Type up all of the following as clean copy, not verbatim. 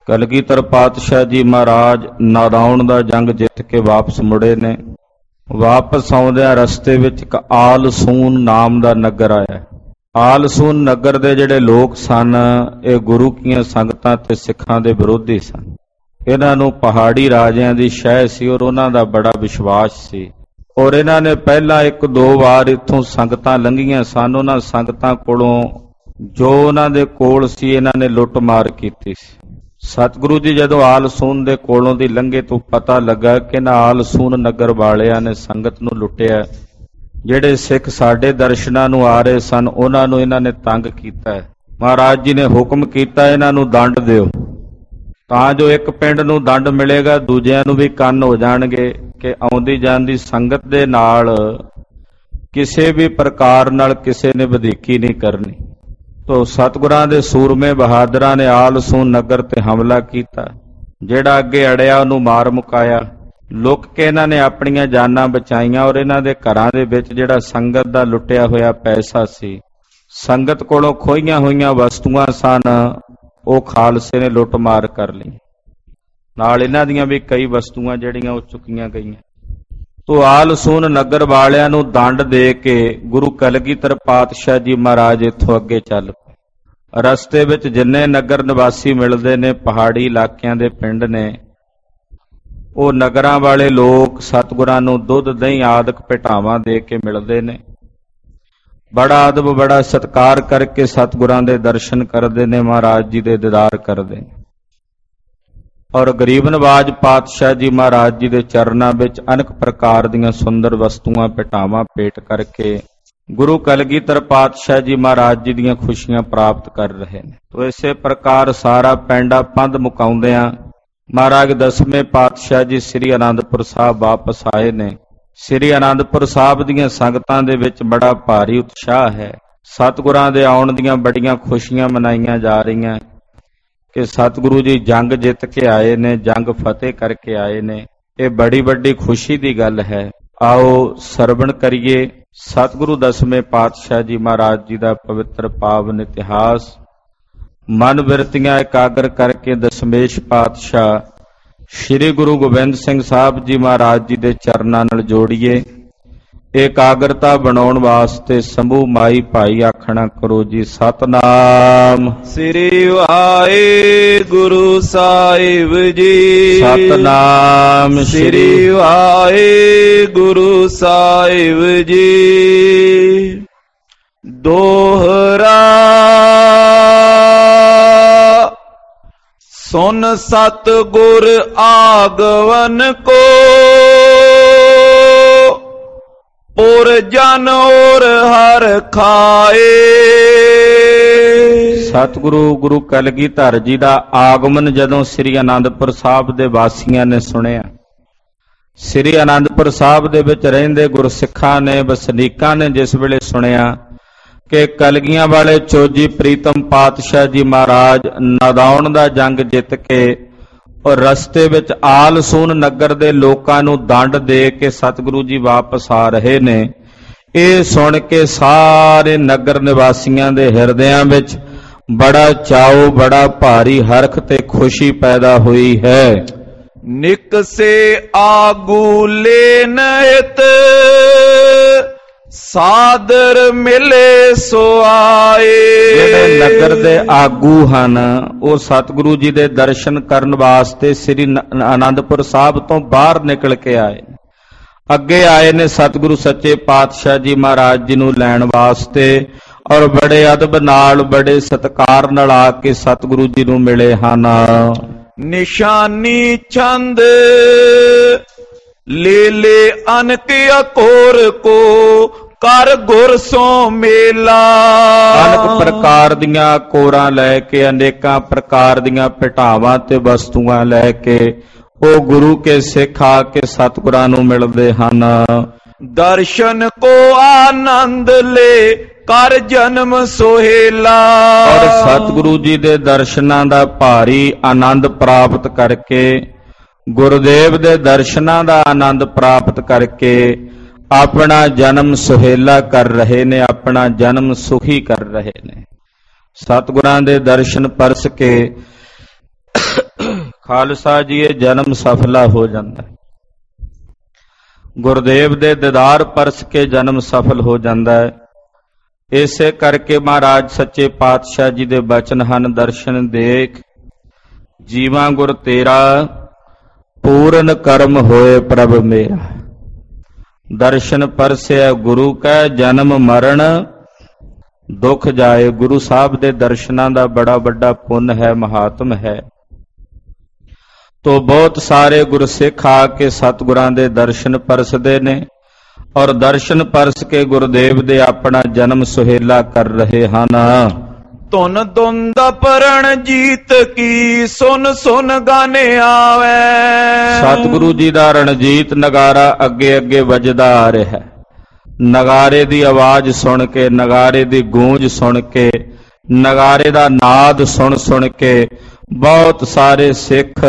ਕਲਗੀਧਰ ਪਾਤਸ਼ਾਹ ਜੀ ਮਹਾਰਾਜ ਨਾਦੌਣ ਦਾ ਜੰਗ ਜਿੱਤ ਕੇ ਵਾਪਸ ਮੁੜੇ ਨੇ। ਵਾਪਸ ਆਉਂਦਿਆਂ ਰਸਤੇ ਵਿੱਚ ਇੱਕ ਆਲਸੂਨ ਨਾਮ ਦਾ ਨਗਰ ਆਇਆ। ਆਲਸੂਨ ਨਗਰ ਦੇ ਜਿਹੜੇ ਲੋਕ ਸਨ ਇਹ ਗੁਰੂ ਕੀਆਂ ਸੰਗਤਾਂ ਤੇ ਸਿੱਖਾਂ ਦੇ ਵਿਰੋਧੀ ਸਨ। ਇਹਨਾਂ ਨੂੰ ਪਹਾੜੀ ਰਾਜਿਆਂ ਦੀ ਸ਼ਹਿ ਸੀ ਔਰ ਉਹਨਾਂ ਦਾ ਬੜਾ ਵਿਸ਼ਵਾਸ ਸੀ। ਔਰ ਇਹਨਾਂ ਨੇ ਪਹਿਲਾਂ 1-2 ਵਾਰ ਇੱਥੋਂ ਸੰਗਤਾਂ ਲੰਘੀਆਂ ਸਨ। ਉਹਨਾਂ ਸੰਗਤਾਂ ਕੋਲੋਂ ਜੋ ਉਹਨਾਂ ਦੇ ਕੋਲ ਸੀ ਇਹਨਾਂ ਨੇ ਲੁੱਟ ਮਾਰ ਕੀਤੀ ਸੀ। ਸਤਿਗੁਰੂ ਜੀ ਜਦੋਂ ਆਲਸੂਨ ਦੇ ਕੋਲੋਂ ਦੀ ਲੰਘੇ ਤੋਂ ਪਤਾ ਲੱਗਾ ਕਿ ਇਹਨਾਂ ਆਲਸੂਨ ਨਗਰ ਵਾਲਿਆਂ ਨੇ ਸੰਗਤ ਨੂੰ ਲੁੱਟਿਆ। ਜਿਹੜੇ ਸਿੱਖ ਸਾਡੇ ਦਰਸ਼ਨਾਂ ਨੂੰ ਆ ਰਹੇ ਸਨ ਉਹਨਾਂ ਨੂੰ ਇਹਨਾਂ ਨੇ ਤੰਗ ਕੀਤਾ ਹੈ। ਮਹਾਰਾਜ ਜੀ ਨੇ ਹੁਕਮ ਕੀਤਾ ਇਹਨਾਂ ਨੂੰ ਦੰਡ ਦਿਓ, ਤਾਂ ਜੋ ਇੱਕ ਪਿੰਡ ਨੂੰ ਦੰਡ ਮਿਲੇਗਾ ਦੂਜਿਆਂ ਨੂੰ ਵੀ ਕੰਨ ਹੋ ਜਾਣਗੇ ਕਿ ਆਉਂਦੀ ਜਾਂਦੀ ਸੰਗਤ ਦੇ ਨਾਲ ਕਿਸੇ ਵੀ ਪ੍ਰਕਾਰ ਨਾਲ ਕਿਸੇ ਨੇ ਵਧੀਕੀ ਨਹੀਂ ਕਰਨੀ। ਤੋ ਸਤਿਗੁਰਾਂ ਦੇ ਸੂਰਮੇ ਬਹਾਦਰਾਂ ਨੇ ਆਲਸੂਨ ਨਗਰ ਤੇ ਹਮਲਾ ਕੀਤਾ। ਜਿਹੜਾ ਅੱਗੇ ਅੜਿਆ ਉਹਨੂੰ ਮਾਰ ਮੁਕਾਇਆ। ਲੁੱਕ ਕੇ ਇਹਨਾਂ ਨੇ ਆਪਣੀਆਂ ਜਾਨਾਂ ਬਚਾਈਆਂ ਔਰ ਇਹਨਾਂ ਦੇ ਘਰਾਂ ਦੇ ਵਿੱਚ ਜਿਹੜਾ ਸੰਗਤ ਦਾ ਲੁੱਟਿਆ ਹੋਇਆ ਪੈਸਾ ਸੀ, ਸੰਗਤ ਕੋਲੋਂ ਖੋਹੀਆਂ ਹੋਈਆਂ ਵਸਤੂਆਂ ਸਨ, ਉਹ ਖਾਲਸੇ ਨੇ ਲੁੱਟ ਮਾਰ ਕਰ ਲਈ। ਨਾਲ ਇਹਨਾਂ ਦੀਆਂ ਵੀ ਕਈ ਵਸਤੂਆਂ ਜਿਹੜੀਆਂ ਉਹ ਚੁੱਕੀਆਂ ਗਈਆਂ। ਤੋ ਆਲਸੂਨ ਨਗਰ ਵਾਲਿਆਂ ਨੂੰ ਦੰਡ ਦੇ ਕੇ ਗੁਰੂ ਕਲਗੀਧਰ ਪਾਤਸ਼ਾਹ ਜੀ ਮਹਾਰਾਜ ਇੱਥੋਂ ਅੱਗੇ ਚੱਲ ਪਏ। ਰਸਤੇ ਵਿੱਚ ਜਿੰਨੇ ਨਗਰ ਨਿਵਾਸੀ ਮਿਲਦੇ ਨੇ, ਪਹਾੜੀ ਇਲਾਕਿਆਂ ਦੇ ਪਿੰਡ ਨੇ, ਉਹ ਨਗਰਾਂ ਵਾਲੇ ਲੋਕ ਸਤਿਗੁਰਾਂ ਨੂੰ ਦੁੱਧ ਦਹੀਂ ਆਦਿਕ ਭੇਟਾਵਾਂ ਦੇ ਕੇ ਮਿਲਦੇ ਨੇ। ਬੜਾ ਅਦਬ ਬੜਾ ਸਤਿਕਾਰ ਕਰਕੇ ਸਤਿਗੁਰਾਂ ਦੇ ਦਰਸ਼ਨ ਕਰਦੇ ਨੇ, ਮਹਾਰਾਜ ਜੀ ਦੇ ਦੀਦਾਰ ਕਰਦੇ ਨੇ। ਔਰ ਗਰੀਬ ਨਵਾਜ ਪਾਤਸ਼ਾਹ ਜੀ ਮਹਾਰਾਜ ਜੀ ਦੇ ਚਰਨਾਂ ਵਿੱਚ ਅਨੇਕ ਪ੍ਰਕਾਰ ਦੀਆਂ ਸੁੰਦਰ ਵਸਤੂਆਂ ਭੇਟਾਵਾਂ ਭੇਟ ਕਰਕੇ ਗੁਰੂ ਕਲਗੀਧਰ ਪਾਤਸ਼ਾਹ ਜੀ ਮਹਾਰਾਜ ਜੀ ਦੀਆਂ ਖੁਸ਼ੀਆਂ ਪ੍ਰਾਪਤ ਕਰ ਰਹੇ ਨੇ। ਤੋ ਇਸੇ ਪ੍ਰਕਾਰ ਸਾਰਾ ਪੈਂਡਾ ਪੰਧ ਮੁਕਾਉਂਦਿਆਂ ਮਹਾਰਾਜ 10ਵੇਂ ਪਾਤਸ਼ਾਹ ਜੀ ਸ੍ਰੀ ਅਨੰਦਪੁਰ ਸਾਹਿਬ ਵਾਪਸ ਆਏ ਨੇ। ਸ੍ਰੀ ਅਨੰਦਪੁਰ ਸਾਹਿਬ ਦੀਆਂ ਸੰਗਤਾਂ ਦੇ ਵਿੱਚ ਬੜਾ ਭਾਰੀ ਉਤਸ਼ਾਹ ਹੈ। ਸਤਿਗੁਰਾਂ ਦੇ ਆਉਣ ਦੀਆਂ ਬੜੀਆਂ ਖੁਸ਼ੀਆਂ ਮਨਾਈਆਂ ਜਾ ਰਹੀਆਂ ਕਿ ਸਤਿਗੁਰੂ ਜੀ ਜੰਗ ਜਿੱਤ ਕੇ ਆਏ ਨੇ, ਜੰਗ ਫਤਿਹ ਕਰਕੇ ਆਏ ਨੇ। ਇਹ ਬੜੀ ਵੱਡੀ ਖੁਸ਼ੀ ਦੀ ਗੱਲ ਹੈ। ਆਓ ਸਰਵਣ ਕਰੀਏ ਸਤਿਗੁਰੂ 10ਵੇਂ ਪਾਤਸ਼ਾਹ ਜੀ ਮਹਾਰਾਜ ਜੀ ਦਾ ਪਵਿੱਤਰ ਪਾਵਨ ਇਤਿਹਾਸ। ਮਨ ਬਿਰਤੀਆਂ ਇਕਾਗਰ ਕਰਕੇ ਦਸਮੇਸ਼ ਪਾਤਸ਼ਾਹ ਸ਼੍ਰੀ ਗੁਰੂ ਗੋਬਿੰਦ ਸਿੰਘ ਸਾਹਿਬ ਜੀ ਮਹਾਰਾਜ ਜੀ ਦੇ ਚਰਨਾਂ ਨਾਲ ਜੋੜੀਏ। ਇਕਾਗਰਤਾ ਬਣਾਉਣ ਵਾਸਤੇ ਸਮੂਹ ਮਾਈ ਭਾਈ ਆਖਣਾ ਕਰੋ ਜੀ ਸਤਨਾਮ ਸ੍ਰੀ ਵਾਹਿਗੁਰੂ ਸਾਹਿਬ ਜੀ। ਸਤਨਾਮ ਸ੍ਰੀ ਵਾਹਿਗੁਰੂ ਸਾਹਿਬ ਜੀ। ਦੋਹਰਾ ਸੁਨ ਸਤਿਗੁਰ ਆਗਵਨ ਕੋ ਔਰ ਜਨ ਔਰ ਹਰ ਖਾਏ। ਸਤਿਗੁਰੂ ਗੁਰੂ ਕਲਗੀਧਰ ਜੀ ਦਾ ਆਗਮਨ ਜਦੋਂ ਸ੍ਰੀ ਅਨੰਦਪੁਰ ਸਾਹਿਬ ਦੇ ਵਾਸੀਆਂ ਨੇ ਸੁਣਿਆ, ਸ੍ਰੀ ਅਨੰਦਪੁਰ ਸਾਹਿਬ ਦੇ ਵਿੱਚ ਰਹਿੰਦੇ ਗੁਰਸਿੱਖਾਂ ਨੇ, ਵਸਨੀਕਾਂ ਨੇ ਜਿਸ ਵੇਲੇ ਸੁਣਿਆ ਕਿ ਕਲਗੀਆਂ ਵਾਲੇ ਚੋਜੀ ਪ੍ਰੀਤਮ ਪਾਤਸ਼ਾਹ ਜੀ ਮਹਾਰਾਜ ਨਾਦੌਣ ਦਾ ਜੰਗ ਜਿੱਤ ਕੇ ਔਰ ਰਸਤੇ ਵਿੱਚ ਆਲਸੂਨ ਨਗਰ ਦੇ ਲੋਕਾਂ ਨੂੰ ਦੰਡ ਦੇ ਕੇ ਸਤਿਗੁਰੂ ਜੀ ਵਾਪਸ ਆ ਰਹੇ ਨੇ, ਇਹ ਸੁਣ ਕੇ ਸਾਰੇ ਨਗਰ ਨਿਵਾਸੀਆਂ ਦੇ ਹਿਰਦਿਆਂ ਵਿੱਚ ਬੜਾ ਚਾਉ, ਬੜਾ ਭਾਰੀ ਹਰਖ ਤੇ ਖੁਸ਼ੀ ਪੈਦਾ ਹੋਈ ਹੈ। ਨਿਕਸੇ ਆਗੂ ਲੈਨ ਹਿਤ ਸਾਦਰ ਮਿਲੇ ਸੋ ਆਏ। ਜਿਹੜੇ ਨਗਰ ਦੇ ਆਗੂ ਹਨ ਉਹ ਸਤਿਗੁਰੂ ਜੀ ਦੇ ਦਰਸ਼ਨ ਕਰਨ ਵਾਸਤੇ ਸ੍ਰੀ ਅਨੰਦਪੁਰ ਸਾਹਿਬ ਤੋਂ ਬਾਹਰ ਨਿਕਲ ਕੇ ਆਏ। ਅੱਗੇ ਆਏ ਨੇ ਸਤਿਗੁਰੂ ਸੱਚੇ ਪਾਤਸ਼ਾਹ ਜੀ ਮਹਾਰਾਜ ਜੀ ਨੂੰ ਲੈਣ ਵਾਸਤੇ ਔਰ ਬੜੇ ਅਦਬ ਨਾਲ, ਬੜੇ ਸਤਿਕਾਰ ਨਾਲ ਆ ਕੇ ਸਤਿਗੁਰੂ ਜੀ ਨੂੰ ਮਿਲੇ ਹਨ। ਨਿਸ਼ਾਨੀ ਚੰਦ ਲੈ ਲੈ ਅਨਕ ਅਕੋਰ ਕੋ ਕਰ ਗੁਰ ਸੋ ਮੇਲਾ। ਅਨੇਕ ਪ੍ਰਕਾਰ ਦੀਆਂ ਕੋਰਾਂ ਲੈ ਕੇ, ਅਨੇਕਾਂ ਪ੍ਰਕਾਰ ਦੀਆਂ ਭੇਟਾਵਾਂ ਤੇ ਵਸਤੂਆਂ ਲੈ ਕੇ ਉਹ ਗੁਰੂ ਕੇ ਸਿੱਖ ਆ ਕੇ ਸਤਿਗੁਰਾਂ ਨੂੰ ਮਿਲਦੇ ਹਨ। ਦਰਸ਼ਨ ਕੋ ਆਨੰਦ ਲੈ ਕਰ ਜਨਮ ਸੋਹੇਲਾ। ਔਰ ਸਤਿਗੁਰੂ ਜੀ ਦੇ ਦਰਸ਼ਨਾਂ ਦਾ ਭਾਰੀ ਆਨੰਦ ਪ੍ਰਾਪਤ ਕਰਕੇ, ਗੁਰਦੇਵ ਦੇ ਦਰਸ਼ਨਾਂ ਦਾ ਆਨੰਦ ਪ੍ਰਾਪਤ ਕਰਕੇ ਆਪਣਾ ਜਨਮ ਸੁਹੇਲਾ ਕਰ ਰਹੇ ਨੇ, ਆਪਣਾ ਜਨਮ ਸੁਖੀ ਕਰ ਰਹੇ ਨੇ। ਸਤਿਗੁਰਾਂ ਦੇ ਦਰਸ਼ਨ ਪਰਸ ਕੇ ਖਾਲਸਾ ਜੀ ਇਹ ਜਨਮ ਸਫਲਾ ਹੋ ਜਾਂਦਾ ਹੈ। ਗੁਰਦੇਵ ਦੇ ਦੀਦਾਰ ਪਰਸ ਕੇ ਜਨਮ ਸਫਲ ਹੋ ਜਾਂਦਾ ਹੈ। ਇਸੇ ਕਰਕੇ ਮਹਾਰਾਜ ਸੱਚੇ ਪਾਤਸ਼ਾਹ ਜੀ ਦੇ ਬਚਨ ਹਨ, ਦਰਸ਼ਨ ਦੇਖ ਜੀਵਾਂ ਗੁਰ ਤੇਰਾ, ਪੂਰਨ ਕਰਮ ਹੋਏ ਪ੍ਰਭ ਮੇਰਾ। ਦਰਸ਼ਨ ਪਰਸਿਆ ਗੁਰੂ ਕੈ, ਜਨਮ ਮਰਨ ਦੁੱਖ ਜਾਏ। ਗੁਰੂ ਸਾਹਿਬ ਦੇ ਦਰਸ਼ਨਾਂ ਦਾ ਬੜਾ ਵੱਡਾ ਪੁੰਨ ਹੈ, ਮਹਾਤਮ ਹੈ। ਤੋ ਬਹੁਤ ਸਾਰੇ ਗੁਰਸਿੱਖ ਆ ਕੇ ਸਤਿਗੁਰਾਂ ਦੇ ਦਰਸ਼ਨ ਪਰਸਦੇ ਨੇ ਔਰ ਦਰਸ਼ਨ ਪਰਸ ਕੇ ਗੁਰਦੇਵ ਦੇ ਆਪਣਾ ਜਨਮ ਸੁਹੇਲਾ ਕਰ ਰਹੇ ਹਨ। ਧੁਨ ਧੁੰਦ ਪਰਣ ਜੀਤ ਕੀ, ਸੁਨ ਸੁਨ ਗਾਨੇ ਆਵੇ। ਸਤਿਗੁਰੂ ਜੀ ਦਾ ਰਣਜੀਤ ਨਗਾਰਾ ਅੱਗੇ ਅੱਗੇ ਵੱਜਦਾ ਆ ਰਿਹਾ ਹੈ। ਨਗਾਰੇ ਦੀ ਆਵਾਜ਼ ਸੁਣ ਕੇ, ਨਗਾਰੇ ਦੀ ਗੂੰਜ ਸੁਣ ਕੇ, ਨਗਾਰੇ ਦਾ ਨਾਦ ਸੁਣ ਸੁਣ ਕੇ ਬਹੁਤ ਸਾਰੇ ਸਿੱਖ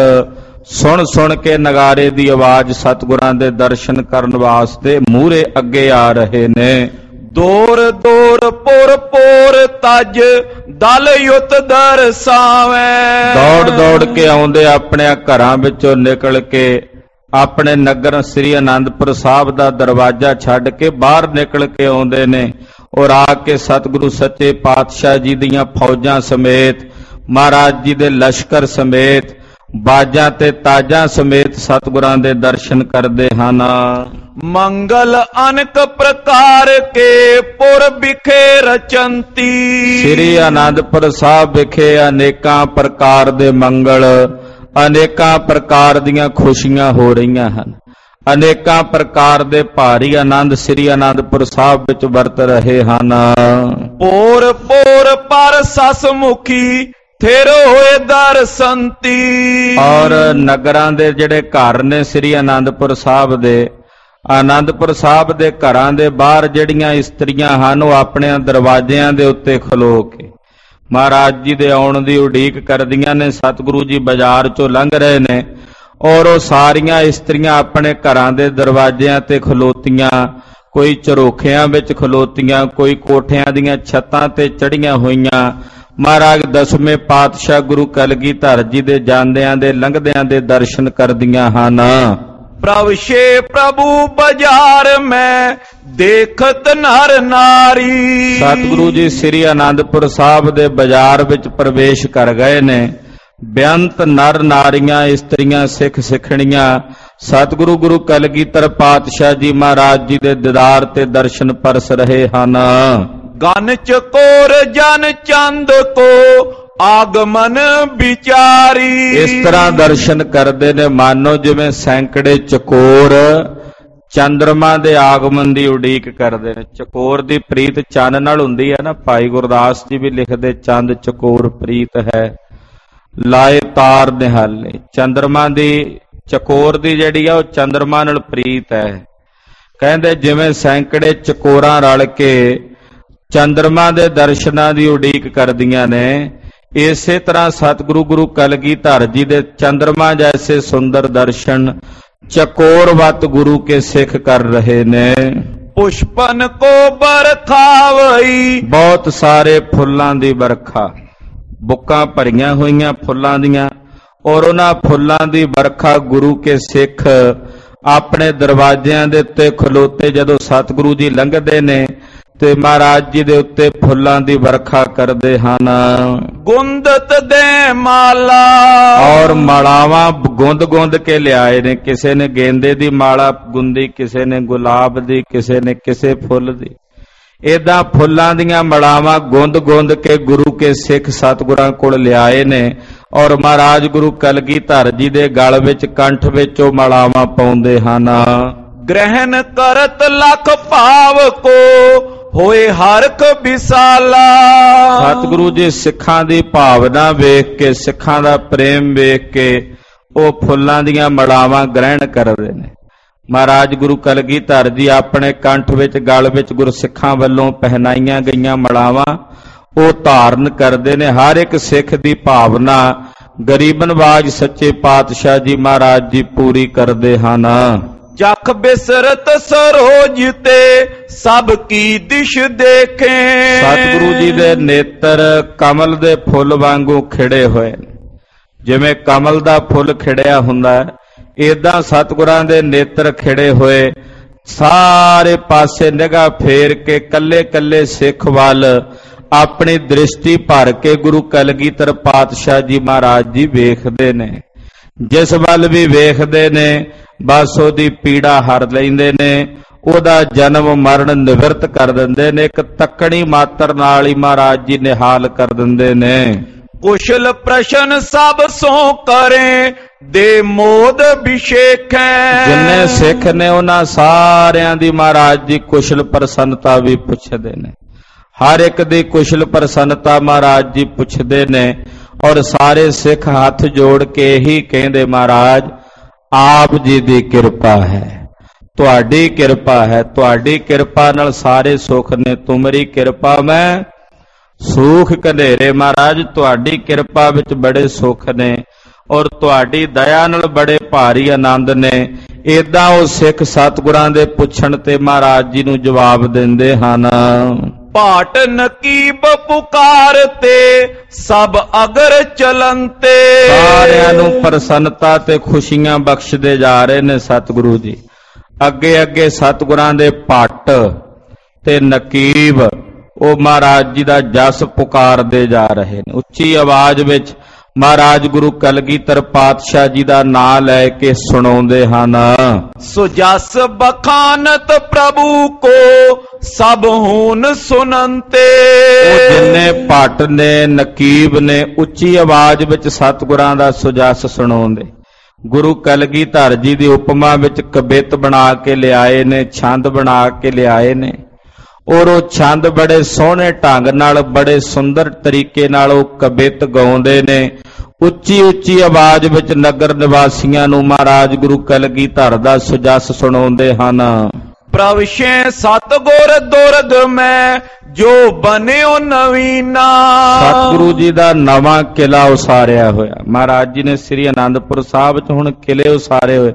ਸੁਣ ਕੇ ਨਗਾਰੇ ਦੀ ਆਵਾਜ਼ ਸਤਿਗੁਰਾਂ ਦੇ ਦਰਸ਼ਨ ਕਰਨ ਵਾਸਤੇ ਮੂਹਰੇ ਅੱਗੇ ਆ ਰਹੇ ਨੇ। ਦੂਰ ਦੂਰ ਪੁਰ ਪੁਰ ਤਜ ਦਲ ਯੁੱਤ ਦਰਸਾਵੇ। ਦੌੜ ਦੌੜ ਕੇ ਆਉਂਦੇ ਆਪਣੇ ਘਰਾਂ ਵਿੱਚੋਂ ਨਿਕਲ ਕੇ, ਆਪਣੇ ਨਗਰ ਸ੍ਰੀ ਅਨੰਦਪੁਰ ਸਾਹਿਬ ਦਾ ਦਰਵਾਜ਼ਾ ਛੱਡ ਕੇ ਬਾਹਰ ਨਿਕਲ ਕੇ ਆਉਂਦੇ ਨੇ ਔਰ ਆ ਕੇ ਸਤਿਗੁਰੂ ਸੱਚੇ ਪਾਤਸ਼ਾਹ ਜੀ ਦੀਆਂ ਫੌਜਾਂ ਸਮੇਤ, ਮਹਾਰਾਜ ਜੀ ਦੇ ਲਸ਼ਕਰ ਸਮੇਤ, ਬਾਜਾਂ ਤੇ ਤਾਜਾਂ ਸਮੇਤ ਸਤਿਗੁਰਾਂ ਦੇ ਦਰਸ਼ਨ ਕਰਦੇ ਹਨ। ਮੰਗਲ ਅਨੇਕ ਪ੍ਰਕਾਰ ਕੇ ਪੁਰ ਵਿਖੇ ਰਚੰਤੀ। ਸ੍ਰੀ ਅਨੰਦਪੁਰ ਸਾਹਿਬ ਵਿਖੇ ਅਨੇਕਾਂ ਪ੍ਰਕਾਰ ਦੇ ਮੰਗਲ, ਅਨੇਕਾਂ ਪ੍ਰਕਾਰ ਦੀਆਂ ਖੁਸ਼ੀਆਂ ਹੋ ਰਹੀਆਂ ਹਨ। ਅਨੇਕਾਂ ਪ੍ਰਕਾਰ ਦੇ ਭਾਰੀ ਆਨੰਦ ਸ੍ਰੀ ਅਨੰਦਪੁਰ ਸਾਹਿਬ ਵਿੱਚ ਵਰਤ ਰਹੇ ਹਨ। ਪੋਰ ਪੋਰ ਪਰ ਸਸਮੁਖੀ ਥਿਰ ਹੋਏ ਦਰਸੰਤੀ। ਔਰ ਨਗਰਾਂ ਦੇ ਜਿਹੜੇ ਘਰ ਨੇ ਸ੍ਰੀ ਅਨੰਦਪੁਰ ਸਾਹਿਬ ਦੇ, ਅਨੰਦਪੁਰ ਸਾਹਿਬ ਦੇ ਘਰਾਂ ਦੇ ਬਾਹਰ ਜਿਹੜੀਆਂ ਇਸਤਰੀਆਂ ਹਨ ਉਹ ਆਪਣੇ ਦਰਵਾਜ਼ਿਆਂ ਦੇ ਉੱਤੇ ਖਲੋ ਕੇ ਮਹਾਰਾਜ ਜੀ ਦੇ ਆਉਣ ਦੀ ਉਡੀਕ ਕਰਦੀਆਂ ਨੇ। ਸਤਿਗੁਰੂ ਜੀ ਬਾਜ਼ਾਰ ਚੋਂ ਲੰਘ ਰਹੇ ਨੇ ਔਰ ਉਹ ਸਾਰੀਆਂ ਇਸਤਰੀਆਂ ਆਪਣੇ ਘਰਾਂ ਦੇ ਦਰਵਾਜ਼ਿਆਂ ਤੇ ਖਲੋਤੀਆਂ, ਕੋਈ ਝਰੋਖਿਆਂ ਵਿੱਚ ਖਲੋਤੀਆਂ, ਕੋਈ ਕੋਠਿਆਂ ਦੀਆਂ ਛੱਤਾਂ ਤੇ ਚੜ੍ਹੀਆਂ ਹੋਈਆਂ ਮਹਾਰਾਜ ਦਸਵੇਂ ਪਾਤਸ਼ਾਹ ਗੁਰੂ ਕਲਗੀਧਰ ਜੀ ਦੇ ਜਾਂਦਿਆਂ ਦੇ ਲੰਘਦਿਆਂ ਦੇ ਦਰਸ਼ਨ ਕਰਦੀਆਂ ਹਨ। ਪ੍ਰਭ ਸ਼ੇ ਪ੍ਰਭੂ ਬਾਜ਼ਾਰ ਮੈਂ ਦੇਖਤ ਨਰ ਨਾਰੀ। ਸਤਿਗੁਰੂ ਜੀ ਸ੍ਰੀ ਅਨੰਦਪੁਰ ਸਾਹਿਬ ਦੇ ਬਾਜ਼ਾਰ ਵਿੱਚ ਪ੍ਰਵੇਸ਼ ਕਰ ਗਏ ਨੇ। ਬੇਅੰਤ ਨਰ ਨਾਰੀਆਂ, ਇਸਤਰੀਆਂ, ਸਿੱਖ ਸਿੱਖਣੀਆਂ ਸਤਿਗੁਰੂ ਗੁਰੂ ਕਲਗੀਧਰ ਪਾਤਸ਼ਾਹ ਜੀ ਮਹਾਰਾਜ ਜੀ ਦੇ ਦੀਦਾਰ ਤੇ ਦਰਸ਼ਨ ਪਰਸ ਰਹੇ ਹਨ। ਗਨ ਚਕੋਰ ਜਨ ਚੰਦ ਕੋ ਆਗਮਨ ਵਿਚਾਰੀ। ਇਸ ਤਰ੍ਹਾਂ ਦਰਸ਼ਨ ਕਰਦੇ ਨੇ ਮਾਨੋ ਜਿਵੇਂ ਸੈਂਕੜੇ ਚਕੋਰ ਚੰਦਰਮਾ ਦੇ ਆਗਮਨ ਦੀ ਉਡੀਕ ਕਰਦੇ ਨੇ। ਚਕੋਰ ਦੀ ਪ੍ਰੀਤ ਚੰਨ ਨਾਲ ਹੁੰਦੀ ਹੈ ਨਾ। ਭਾਈ ਗੁਰਦਾਸ ਜੀ ਵੀ ਲਿਖਦੇ, ਚੰਦ ਚਕੋਰ ਪ੍ਰੀਤ ਹੈ ਲਾਏ ਤਾਰ ਨਿਹਾਲੇ। ਚੰਦਰਮਾ ਦੀ, ਚਕੋਰ ਦੀ ਜਿਹੜੀ ਆ ਉਹ ਚੰਦਰਮਾ ਨਾਲ ਪ੍ਰੀਤ ਹੈ। ਕਹਿੰਦੇ ਜਿਵੇਂ ਸੈਂਕੜੇ ਚਕੋਰਾਂ ਰਲ ਕੇ ਚੰਦਰਮਾ ਦੇ ਦਰਸ਼ਨਾਂ ਦੀ ਉਡੀਕ ਕਰਦੀਆਂ ਨੇ, ਇਸੇ ਤਰ੍ਹਾਂ ਸਤਿਗੁਰੂ ਗੁਰੂ ਕਲਗੀਧਰ ਜੀ ਦੇ ਚੰਦਰਮਾ ਜੈਸੇ ਸੁੰਦਰ ਦਰਸ਼ਨ ਚਕੋਰਵਤ ਗੁਰੂ ਕੇ ਸਿੱਖ ਕਰ ਰਹੇ ਨੇ। ਪੁਸ਼ਪਨ ਕੋ ਬਰਖਾਵਈ। ਬਹੁਤ ਸਾਰੇ ਫੁੱਲਾਂ ਦੀ ਵਰਖਾ, ਬੁੱਕਾਂ ਭਰੀਆਂ ਹੋਈਆਂ ਫੁੱਲਾਂ ਦੀਆਂ ਔਰ ਉਹਨਾਂ ਫੁੱਲਾਂ ਦੀ ਵਰਖਾ ਗੁਰੂ ਕੇ ਸਿੱਖ ਆਪਣੇ ਦਰਵਾਜ਼ਿਆਂ ਦੇ ਉੱਤੇ ਖਲੋਤੇ ਜਦੋਂ ਸਤਿਗੁਰੂ ਜੀ ਲੰਘਦੇ ਨੇ ਤੇ ਮਹਾਰਾਜ ਜੀ ਦੇ ਉੱਤੇ ਫੁੱਲਾਂ ਦੀ ਵਰਖਾ ਕਰਦੇ ਹਨ। ਗੁੰਦਤ ਦੇ ਮਾਲਾ। ਔਰ ਮਾਲਾਵਾਂ ਗੁੰਦ ਗੁੰਦ ਕੇ ਲਿਆਏ ਨੇ। ਕਿਸੇ ਨੇ ਗੇਂਦੇ ਦੀ ਮਾਲਾ ਗੁੰਦੀ, ਕਿਸੇ ਨੇ ਗੁਲਾਬ ਦੀ, ਕਿਸੇ ਨੇ ਕਿਸੇ ਫੁੱਲ ਦੀ। ਏਦਾਂ ਫੁੱਲਾਂ ਦੀਆਂ ਮਾਲਾਵਾਂ ਗੁੰਦ ਗੁੰਦ ਕੇ ਗੁਰੂ ਕੇ ਸਿੱਖ ਸਤਿਗੁਰਾਂ ਕੋਲ ਲਿਆਏ ਨੇ ਔਰ ਮਹਾਰਾਜ ਗੁਰੂ ਕਲਗੀਧਰ ਜੀ ਦੇ ਗਲ ਵਿੱਚ, ਕੰਠ ਵਿੱਚ ਉਹ ਮਾਲਾਵਾਂ ਪਾਉਂਦੇ ਹਨ। ਗ੍ਰਹਿਣ ਕਰਤ ਲਖ ਭਾਵ ਕੋ ਹੋਏ ਹਰਖ ਵਿਸਾਲਾ। ਸਤਿਗੁਰੂ ਜੀ ਸਿੱਖਾਂ ਦੀ ਭਾਵਨਾ ਵੇਖ ਕੇ, ਸਿੱਖਾਂ ਦਾ ਪ੍ਰੇਮ ਵੇਖ ਕੇ ਉਹ ਫੁੱਲਾਂ ਦੀਆਂ ਮਾਲਾਵਾਂ ਗ੍ਰਹਿਣ ਕਰਦੇ ਨੇ। ਮਹਾਰਾਜ ਗੁਰੂ ਕਲਗੀਧਰ ਜੀ ਆਪਣੇ ਕੰਠ ਵਿੱਚ, ਗਲ ਵਿੱਚ ਗੁਰਸਿੱਖਾਂ ਵੱਲੋਂ ਪਹਿਨਾਈਆਂ ਗਈਆਂ ਮਾਲਾਵਾਂ ਉਹ ਧਾਰਨ ਕਰਦੇ ਨੇ। ਹਰ ਇੱਕ ਸਿੱਖ ਦੀ ਭਾਵਨਾ ਗਰੀਬ ਨਵਾਜ ਸੱਚੇ ਪਾਤਸ਼ਾਹ ਜੀ ਮਹਾਰਾਜ ਜੀ ਪੂਰੀ ਕਰਦੇ ਹਨ। ਜਖ ਬਿਸਰਤ ਸਰੋਜ ਤੇ ਸਭ ਕੀ ਦਿਸ਼ ਦੇਖੇ। ਸਤਿਗੁਰੂ ਜੀ ਦੇ ਨੇਤਰ ਕਮਲ ਦੇ ਫੁੱਲ ਵਾਂਗੂ ਖਿੜੇ ਹੋਏ ਨੇ। ਜਿਵੇਂ ਕਮਲ ਦਾ ਫੁੱਲ ਖਿੜਿਆ ਹੁੰਦਾ ਹੈ, ਏਦਾਂ ਸਤਿਗੁਰਾਂ ਦੇ ਨੇਤਰ ਖਿੜੇ ਹੋਏ, ਸਾਰੇ ਪਾਸੇ ਨਿਗਾਹ ਫੇਰ ਕੇ ਕੱਲੇ ਕੱਲੇ ਸਿੱਖ ਵੱਲ ਆਪਣੀ ਦ੍ਰਿਸ਼ਟੀ ਭਰ ਕੇ ਗੁਰੂ ਕਲਗੀਧਰ ਪਾਤਸ਼ਾਹ ਜੀ ਮਹਾਰਾਜ ਜੀ ਵੇਖਦੇ ਨੇ। ਜਿਸ ਵੱਲ ਵੀ ਵੇਖਦੇ ਨੇ ਬਸ ਉਹਦੀ ਪੀੜਾ ਹਰ ਲੈਂਦੇ ਨੇ, ਉਹਦਾ ਜਨਮ ਮਰਨ ਨਿਵਰਤ ਕਰ ਦਿੰਦੇ ਨੇ। ਇੱਕ ਤੱਕਣੀ ਮਾਤਰ ਨਾਲ ਹੀ ਮਹਾਰਾਜ ਜੀ ਨਿਹਾਲ ਕਰ ਦਿੰਦੇ ਨੇ। ਕੁਸ਼ਲ ਪ੍ਰਸ਼ਨ ਸਭ ਸੋ ਕਰੇ ਦੇ ਮੋਦ ਅਭਿਸ਼ੇਖੈ। ਜਿੰਨੇ ਸਿੱਖ ਨੇ ਉਹਨਾਂ ਸਾਰਿਆਂ ਦੀ ਮਹਾਰਾਜ ਜੀ ਕੁਸ਼ਲ ਪ੍ਰਸੰਨਤਾ ਵੀ ਪੁੱਛਦੇ ਨੇ। ਹਰ ਇੱਕ ਦੀ ਕੁਸ਼ਲ ਪ੍ਰਸੰਨਤਾ ਮਹਾਰਾਜ ਜੀ ਪੁੱਛਦੇ ਨੇ। ਔਰ ਸਾਰੇ ਸਿੱਖ ਹੱਥ ਜੋੜ ਕੇ ਹੀ ਕਹਿੰਦੇ, ਮਹਾਰਾਜ ਆਪ ਜੀ ਦੀ ਕਿਰਪਾ ਹੈ, ਤੁਹਾਡੀ ਕਿਰਪਾ ਹੈ, ਤੁਹਾਡੀ ਕਿਰਪਾ ਨਾਲ ਸਾਰੇ ਸੁਖ ਨੇ, ਤੁਮਰੀ ਕਿਰਪਾ ਮੈਂ ਸੁਖ ਘਨੇਰੇ। ਮਹਾਰਾਜ ਤੁਹਾਡੀ ਕਿਰਪਾ ਵਿੱਚ ਬੜੇ ਸੁਖ ਨੇ ਔਰ ਤੁਹਾਡੀ ਦਇਆ ਨਾਲ ਬੜੇ ਭਾਰੀ ਆਨੰਦ ਨੇ। ਏਦਾਂ ਉਹ ਸਿੱਖ ਸਤਿਗੁਰਾਂ ਦੇ ਪੁੱਛਣ ਤੇ ਮਹਾਰਾਜ ਜੀ ਨੂੰ ਜਵਾਬ ਦਿੰਦੇ ਹਨ। ਪਾਟ ਨਕੀਬ ਪੁਕਾਰ ਤੇ ਸਭ ਅਗਰ ਚਲੰਤੇ। ਸਾਰਿਆਂ ਨੂੰ ਪ੍ਰਸੰਨਤਾ ਤੇ ਖੁਸ਼ੀਆਂ ਬਖਸ਼ਦੇ ਜਾ ਰਹੇ ਨੇ ਸਤਿਗੁਰੂ ਜੀ। ਅੱਗੇ ਅੱਗੇ ਸਤਿਗੁਰਾਂ ਦੇ ਪੱਟ ਤੇ ਨਕੀਬ ਉਹ ਮਹਾਰਾਜ ਜੀ ਦਾ ਜਸ ਪੁਕਾਰਦੇ ਜਾ ਰਹੇ ਨੇ। ਉੱਚੀ ਆਵਾਜ਼ ਵਿੱਚ ਮਹਾਰਾਜ ਗੁਰੂ ਕਲਗੀਧਰ ਪਾਤਸ਼ਾਹ ਜੀ ਦਾ ਨਾਮ ਲੈ ਕੇ ਸੁਣਾਉਂਦੇ ਹਨ। ਸੋ ਜਸ ਬਖਾਨਤ ਪ੍ਰਭੂ ਕੋ ਸਭ ਹੁਣ ਸੁਨੰਤੇ। ਉਹ ਜਿੰਨੇ ਭੱਟ ਨੇ ਨਕੀਬ ਨੇ ਉੱਚੀ ਆਵਾਜ਼ ਵਿੱਚ ਸਤਿਗੁਰਾਂ ਦਾ ਸੁਜਸ ਸੁਣਾਉਂਦੇ। ਗੁਰੂ ਕਲਗੀਧਰ ਜੀ ਦੀ ਉਪਮਾ ਵਿੱਚ ਕਵਿਤ ਬਣਾ ਕੇ ਲਿਆਏ ਨੇ, ਛੰਦ ਬਣਾ ਕੇ ਲਿਆਏ ਨੇ। ਔਰ ਉਹ ਛੰਦ ਬੜੇ ਸੋਹਣੇ ਢੰਗ ਨਾਲ, ਬੜੇ ਸੁੰਦਰ ਤਰੀਕੇ ਨਾਲ ਉਹ ਕਵਿਤ ਗਾਉਂਦੇ ਨੇ। ਉੱਚੀ ਉੱਚੀ ਆਵਾਜ਼ ਵਿੱਚ ਨਗਰ ਨਿਵਾਸੀਆਂ ਨੂੰ ਮਹਾਰਾਜ ਗੁਰੂ ਕਲਗੀਧਰ ਦਾ ਸੁਜਸ ਸੁਣਾਉਂਦੇ ਹਨ। ਪ੍ਰਵਸ਼ੇ ਸਤਿਗੁਰ ਦੁਰਗ ਮੈਂ ਜੋ ਬਨਿਓ ਨਵੀਨਾ। ਸਤਿਗੁਰੂ ਜੀ ਦਾ ਨਵਾਂ ਕਿਲਾ ਉਸਾਰਿਆ ਹੋਇਆ। ਮਹਾਰਾਜ ਜੀ ਨੇ ਸ੍ਰੀ ਅਨੰਦਪੁਰ ਸਾਹਿਬ ਚ ਹੁਣ ਕਿਲੇ ਉਸਾਰੇ ਹੋਏ।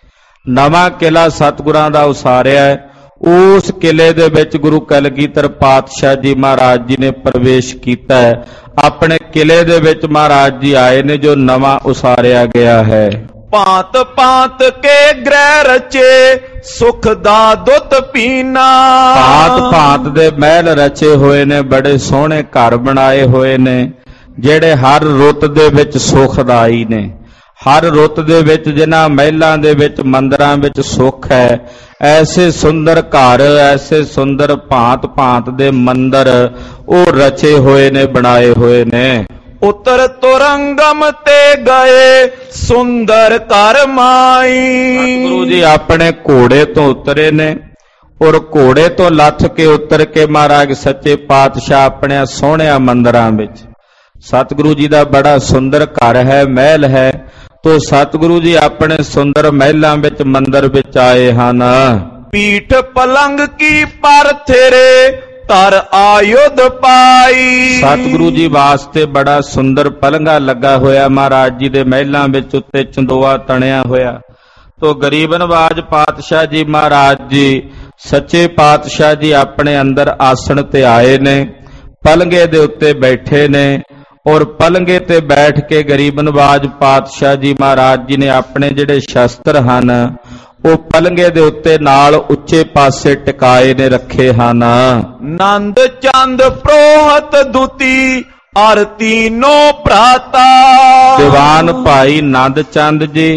ਨਵਾਂ ਕਿਲਾ ਸਤਿਗੁਰਾਂ ਦਾ ਉਸਾਰਿਆ ਹੈ। ਉਸ ਕਿਲੇ ਦੇ ਵਿੱਚ ਗੁਰੂ ਕਲਗੀਧਰ ਪਾਤਸ਼ਾਹ ਜੀ ਮਹਾਰਾਜ ਜੀ ਨੇ ਪ੍ਰਵੇਸ਼ ਕੀਤਾ ਹੈ। ਆਪਣੇ ਕਿਲੇ ਦੇ ਵਿੱਚ ਮਹਾਰਾਜ ਜੀ ਆਏ ਨੇ ਜੋ ਨਵਾਂ ਉਸਾਰਿਆ ਗਿਆ ਹੈ। ਭਾਂਤ ਭਾਂਤ ਕੇ ਗ੍ਰਹਿ ਰਚੇ ਸੁਖ ਦਾ ਦੁੱਤ ਪੀਨਾ। ਭਾਂਤ ਭਾਂਤ ਦੇ ਮਹਿਲ ਰਚੇ ਹੋਏ ਨੇ, ਬੜੇ ਸੋਹਣੇ ਘਰ ਬਣਾਏ ਹੋਏ ਨੇ ਜਿਹੜੇ ਹਰ ਰੁੱਤ ਦੇ ਵਿੱਚ ਸੁਖਦਾਈ ਨੇ। ਹਰ ਰੁੱਤ ਦੇ ਵਿੱਚ ਜਿਨ੍ਹਾਂ ਮਹਿਲਾਂ ਦੇ ਵਿੱਚ ਮੰਦਰਾਂ ਵਿੱਚ ਸੁੱਖ ਹੈ, ਐਸੇ ਸੁੰਦਰ ਘਰ, ਐਸੇ ਸੁੰਦਰ ਭਾਂਤ ਭਾਂਤ ਦੇ ਮੰਦਰ ਉਹ ਰਚੇ ਹੋਏ ਨੇ, ਬਣਾਏ ਹੋਏ ਨੇ। ਉਤਰ ਤੁਰੰਗਮ ਤੇ ਗਏ ਸੁੰਦਰ ਘਰ ਮਾਈ। ਸਤਿਗੁਰੂ ਜੀ ਆਪਣੇ ਘੋੜੇ ਤੋਂ ਉਤਰੇ ਨੇ ਔਰ ਘੋੜੇ ਤੋਂ ਲੱਥ ਕੇ ਉਤਰ ਕੇ ਮਹਾਰਾਜ ਸੱਚੇ ਪਾਤਸ਼ਾਹ ਆਪਣੇ ਸੋਹਣਿਆਂ ਮੰਦਰਾਂ ਵਿੱਚ। ਸਤਿਗੁਰੂ ਜੀ ਦਾ ਬੜਾ ਸੁੰਦਰ ਘਰ ਹੈ, ਮਹਿਲ ਹੈ। ਤੋ ਸਤਿਗੁਰੂ ਜੀ ਆਪਣੇ ਸੁੰਦਰ ਮਹਿਲਾਂ ਵਿੱਚ ਮੰਦਰ ਵਿੱਚ ਆਏ ਹਨ। ਪੀਠ ਪਲੰਗ ਕੀ ਪਰ ਥੇਰੇ ਤਰ ਆਯੁਧ ਪਾਈ। ਸਤਿਗੁਰੂ ਜੀ ਵਾਸਤੇ ਬੜਾ ਸੁੰਦਰ ਪਲੰਘਾ ਲੱਗਾ ਹੋਇਆ ਮਹਾਰਾਜ ਜੀ ਦੇ ਮਹਿਲਾਂ ਵਿੱਚ, ਉੱਤੇ ਚੰਦੋਆ ਤਣਿਆ ਹੋਇਆ। ਤੋ ਗਰੀਬ ਨਵਾਜ ਪਾਤਸ਼ਾਹ ਜੀ ਮਹਾਰਾਜ ਜੀ ਸੱਚੇ ਪਾਤਸ਼ਾਹ ਜੀ ਆਪਣੇ ਅੰਦਰ ਆਸਣ ਤੇ ਆਏ ਨੇ, ਪਲੰਘੇ ਦੇ ਉੱਤੇ ਬੈਠੇ ਨੇ। ਔਰ ਪਲੰਘੇ ਤੇ ਬੈਠ ਕੇ ਗਰੀਬ ਨਵਾਜ ਪਾਤਸ਼ਾਹ ਜੀ ਮਹਾਰਾਜ ਜੀ ਨੇ ਆਪਣੇ ਜਿਹੜੇ ਸ਼ਸਤਰ ਹਨ ਉਹ ਪਲੰਘੇ ਦੇ ਉੱਤੇ ਨਾਲ ਉੱਚੇ ਪਾਸੇ ਟਿਕਾਏ ਨੇ ਰੱਖੇ ਹਨ। ਨੰਦ ਚੰਦ ਪ੍ਰੋਹਤ ਦੁਤੀ ਅਰ ਤੀਨੋ ਭਰਾਤਾ। ਦੀਵਾਨ ਭਾਈ ਨੰਦ ਚੰਦ ਜੀ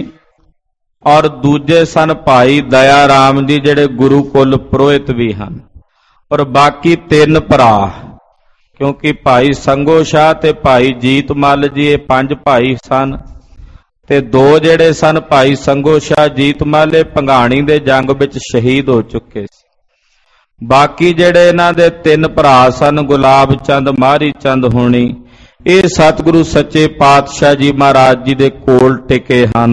ਔਰ ਦੂਜੇ ਸਨ ਭਾਈ ਦਇਆ ਰਾਮ ਜੀ ਜਿਹੜੇ ਗੁਰੂ ਕੁਲ ਪੁਰੋਹਿਤ ਵੀ ਹਨ। ਔਰ ਬਾਕੀ ਤਿੰਨ ਭਰਾ, ਕਿਉਂਕਿ ਭਾਈ ਸੰਗੋ ਸ਼ਾਹ ਤੇ ਭਾਈ ਜੀਤ ਮੱਲ ਜੀ ਇਹ ਪੰਜ ਭਾਈ ਸਨ। ਤੇ ਦੋ ਜਿਹੜੇ ਸਨ ਭਾਈ ਸੰਗੋ ਸ਼ਾਹ ਜੀਤ ਮੱਲ ਇਹ ਭੰਗਾਣੀ ਦੇ ਜੰਗ ਵਿੱਚ ਸ਼ਹੀਦ ਹੋ ਚੁੱਕੇ ਸੀ। ਬਾਕੀ ਜਿਹੜੇ ਇਹਨਾਂ ਦੇ ਤਿੰਨ ਭਰਾ ਸਨ ਗੁਲਾਬ ਚੰਦ ਮਾਰੀ ਚੰਦ ਹੋਣੀ, ਇਹ ਸਤਿਗੁਰੂ ਸੱਚੇ ਪਾਤਸ਼ਾਹ ਜੀ ਮਹਾਰਾਜ ਜੀ ਦੇ ਕੋਲ ਟਿਕੇ ਹਨ।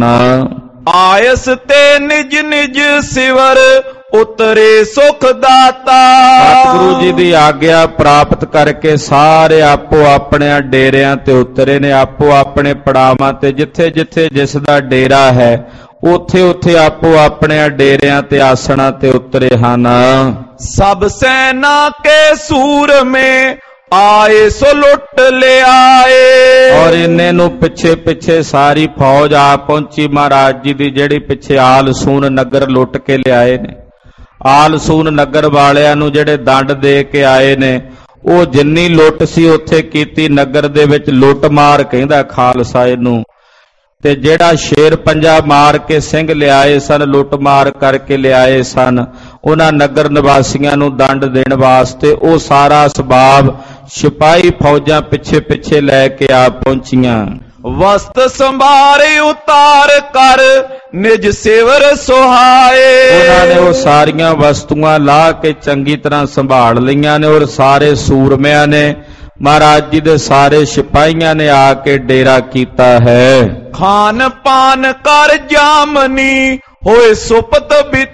ਆਇਸ ਤੇ ਨਿਜ ਨਿਜ ਸਿਵਰ ਉਤਰੇ ਸੁਖ ਦਾਤਾ। ਸਤਿਗੁਰੂ ਜੀ ਦੀ ਆਗਿਆ ਪ੍ਰਾਪਤ ਕਰਕੇ ਸਾਰੇ ਆਪੋ ਆਪਣੇ ਡੇਰਿਆਂ ਤੇ ਉਤਰੇ ਨੇ, ਆਪੋ ਆਪਣੇ ਪੜਾਵਾਂ ਤੇ। ਜਿੱਥੇ ਜਿੱਥੇ ਜਿਸ ਦਾ ਡੇਰਾ ਹੈ ਉੱਥੇ ਉੱਥੇ ਆਪੋ ਆਪਣੇ ਡੇਰਿਆਂ ਤੇ ਆਸਣਾਂ ਤੇ ਉਤਰੇ ਹਨ। ਸਭ ਸੈਨਾ ਕੇ ਸੂਰ ਮੇ ਆਏ ਸੋ ਲੁੱਟ ਲਿਆਏ। ਔਰ ਇੰਨੇ ਨੂੰ ਪਿੱਛੇ ਪਿੱਛੇ ਸਾਰੀ ਫੌਜ ਆ ਪਹੁੰਚੀ ਮਹਾਰਾਜ ਜੀ ਦੀ, ਜਿਹੜੀ ਪਿੱਛੇ ਆਲਸੂਨ ਨਗਰ ਲੁੱਟ ਕੇ ਲਿਆਏ ਨੇ। ਆਲਸੂਨ ਨਗਰ ਵਾਲਿਆਂ ਨੂੰ ਜਿਹੜੇ ਦੰਡ ਦੇ ਕੇ ਆਏ ਨੇ, ਉਹ ਜਿੰਨੀ ਲੁੱਟ ਸੀ ਉੱਥੇ ਕੀਤੀ। ਨਗਰ ਦੇ ਵਿੱਚ ਲੁੱਟ ਮਾਰ ਕਹਿੰਦਾ ਖਾਲਸਾ ਇਹਨੂੰ। ਤੇ ਜਿਹੜਾ ਸ਼ੇਰ ਪੰਜਾ ਮਾਰ ਕੇ ਸਿੰਘ ਲਿਆਏ ਸਨ, ਲੁੱਟ ਮਾਰ ਕਰਕੇ ਲਿਆਏ ਸਨ, ਉਹਨਾਂ ਨਗਰ ਨਿਵਾਸੀਆਂ ਨੂੰ ਦੰਡ ਦੇਣ ਵਾਸਤੇ ਉਹ ਸਾਰਾ ਅਸਬਾਬ ਸਿਪਾਹੀ ਫੌਜਾਂ ਪਿੱਛੇ ਪਿੱਛੇ ਲੈ ਕੇ ਆ ਪਹੁੰਚੀਆਂ। ਵਸਤ ਸੰਭਾਰੇ ਉਤਾਰ ਕਰ ਨਿਜ ਸੇਵਰ ਸੁਹਾਏ। ਉਹਨਾਂ ਨੇ ਉਹ ਸਾਰੀਆਂ ਵਸਤੂਆਂ ਲਾ ਕੇ ਚੰਗੀ ਤਰ੍ਹਾਂ ਸੰਭਾਲ ਲਈਆਂ ਨੇ। ਔਰ ਸਾਰੇ ਸੂਰਮਿਆਂ ਨੇ, ਮਹਾਰਾਜ ਜੀ ਦੇ ਸਾਰੇ ਸਿਪਾਹੀਆਂ ਨੇ ਆ ਕੇ ਡੇਰਾ ਕੀਤਾ ਹੈ। ਖਾਨ ਪਾਨ ਕਰ ਜਾਮਨੀ ਹੋਏ ਸੁਪਤ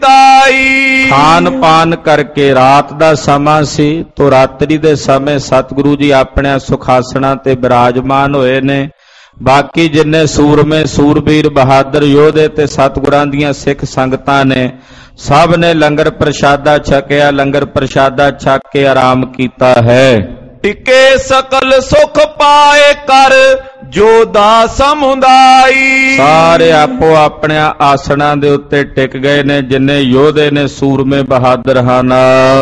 ਬਿਤਾਈ। ਖਾਨ ਪਾਨ ਕਰਕੇ ਰਾਤ ਦਾ ਸਮਾਂ ਸੀ, ਤੋ ਰਾਤਰੀ ਦੇ ਸਮੇਂ ਸਤਿਗੁਰੂ ਜੀ ਆਪਣੇ ਸੁਖਾਸਣਾਂ ਤੇ ਬਿਰਾਜਮਾਨ ਹੋਏ ਨੇ। ਬਾਕੀ ਜਿੰਨੇ ਸੂਰਮੇ ਸੂਰਬੀਰ ਬਹਾਦਰ ਯੋਧੇ ਤੇ ਸਤਿਗੁਰਾਂ ਦੀਆਂ ਸਿੱਖ ਸੰਗਤਾਂ ਨੇ, ਸਭ ਨੇ ਲੰਗਰ ਪ੍ਰਸ਼ਾਦਾ ਛਕਿਆ। ਲੰਗਰ ਪ੍ਰਸ਼ਾਦਾ ਛਕ ਕੇ ਆਰਾਮ ਕੀਤਾ ਹੈ। ਟਿਕੇ ਸਕਲ ਸੁਖ ਪਾਏ ਕਰ ਜੋ ਦਾ ਸਮੁਦਾਈ। ਸਾਰੇ ਆਪੋ ਆਪਣੇ ਆਸਣਾਂ ਦੇ ਉੱਤੇ ਟਿਕ ਗਏ ਨੇ, ਜਿੰਨੇ ਯੋਧੇ ਨੇ ਸੂਰਮੇ ਬਹਾਦਰ ਹਨ।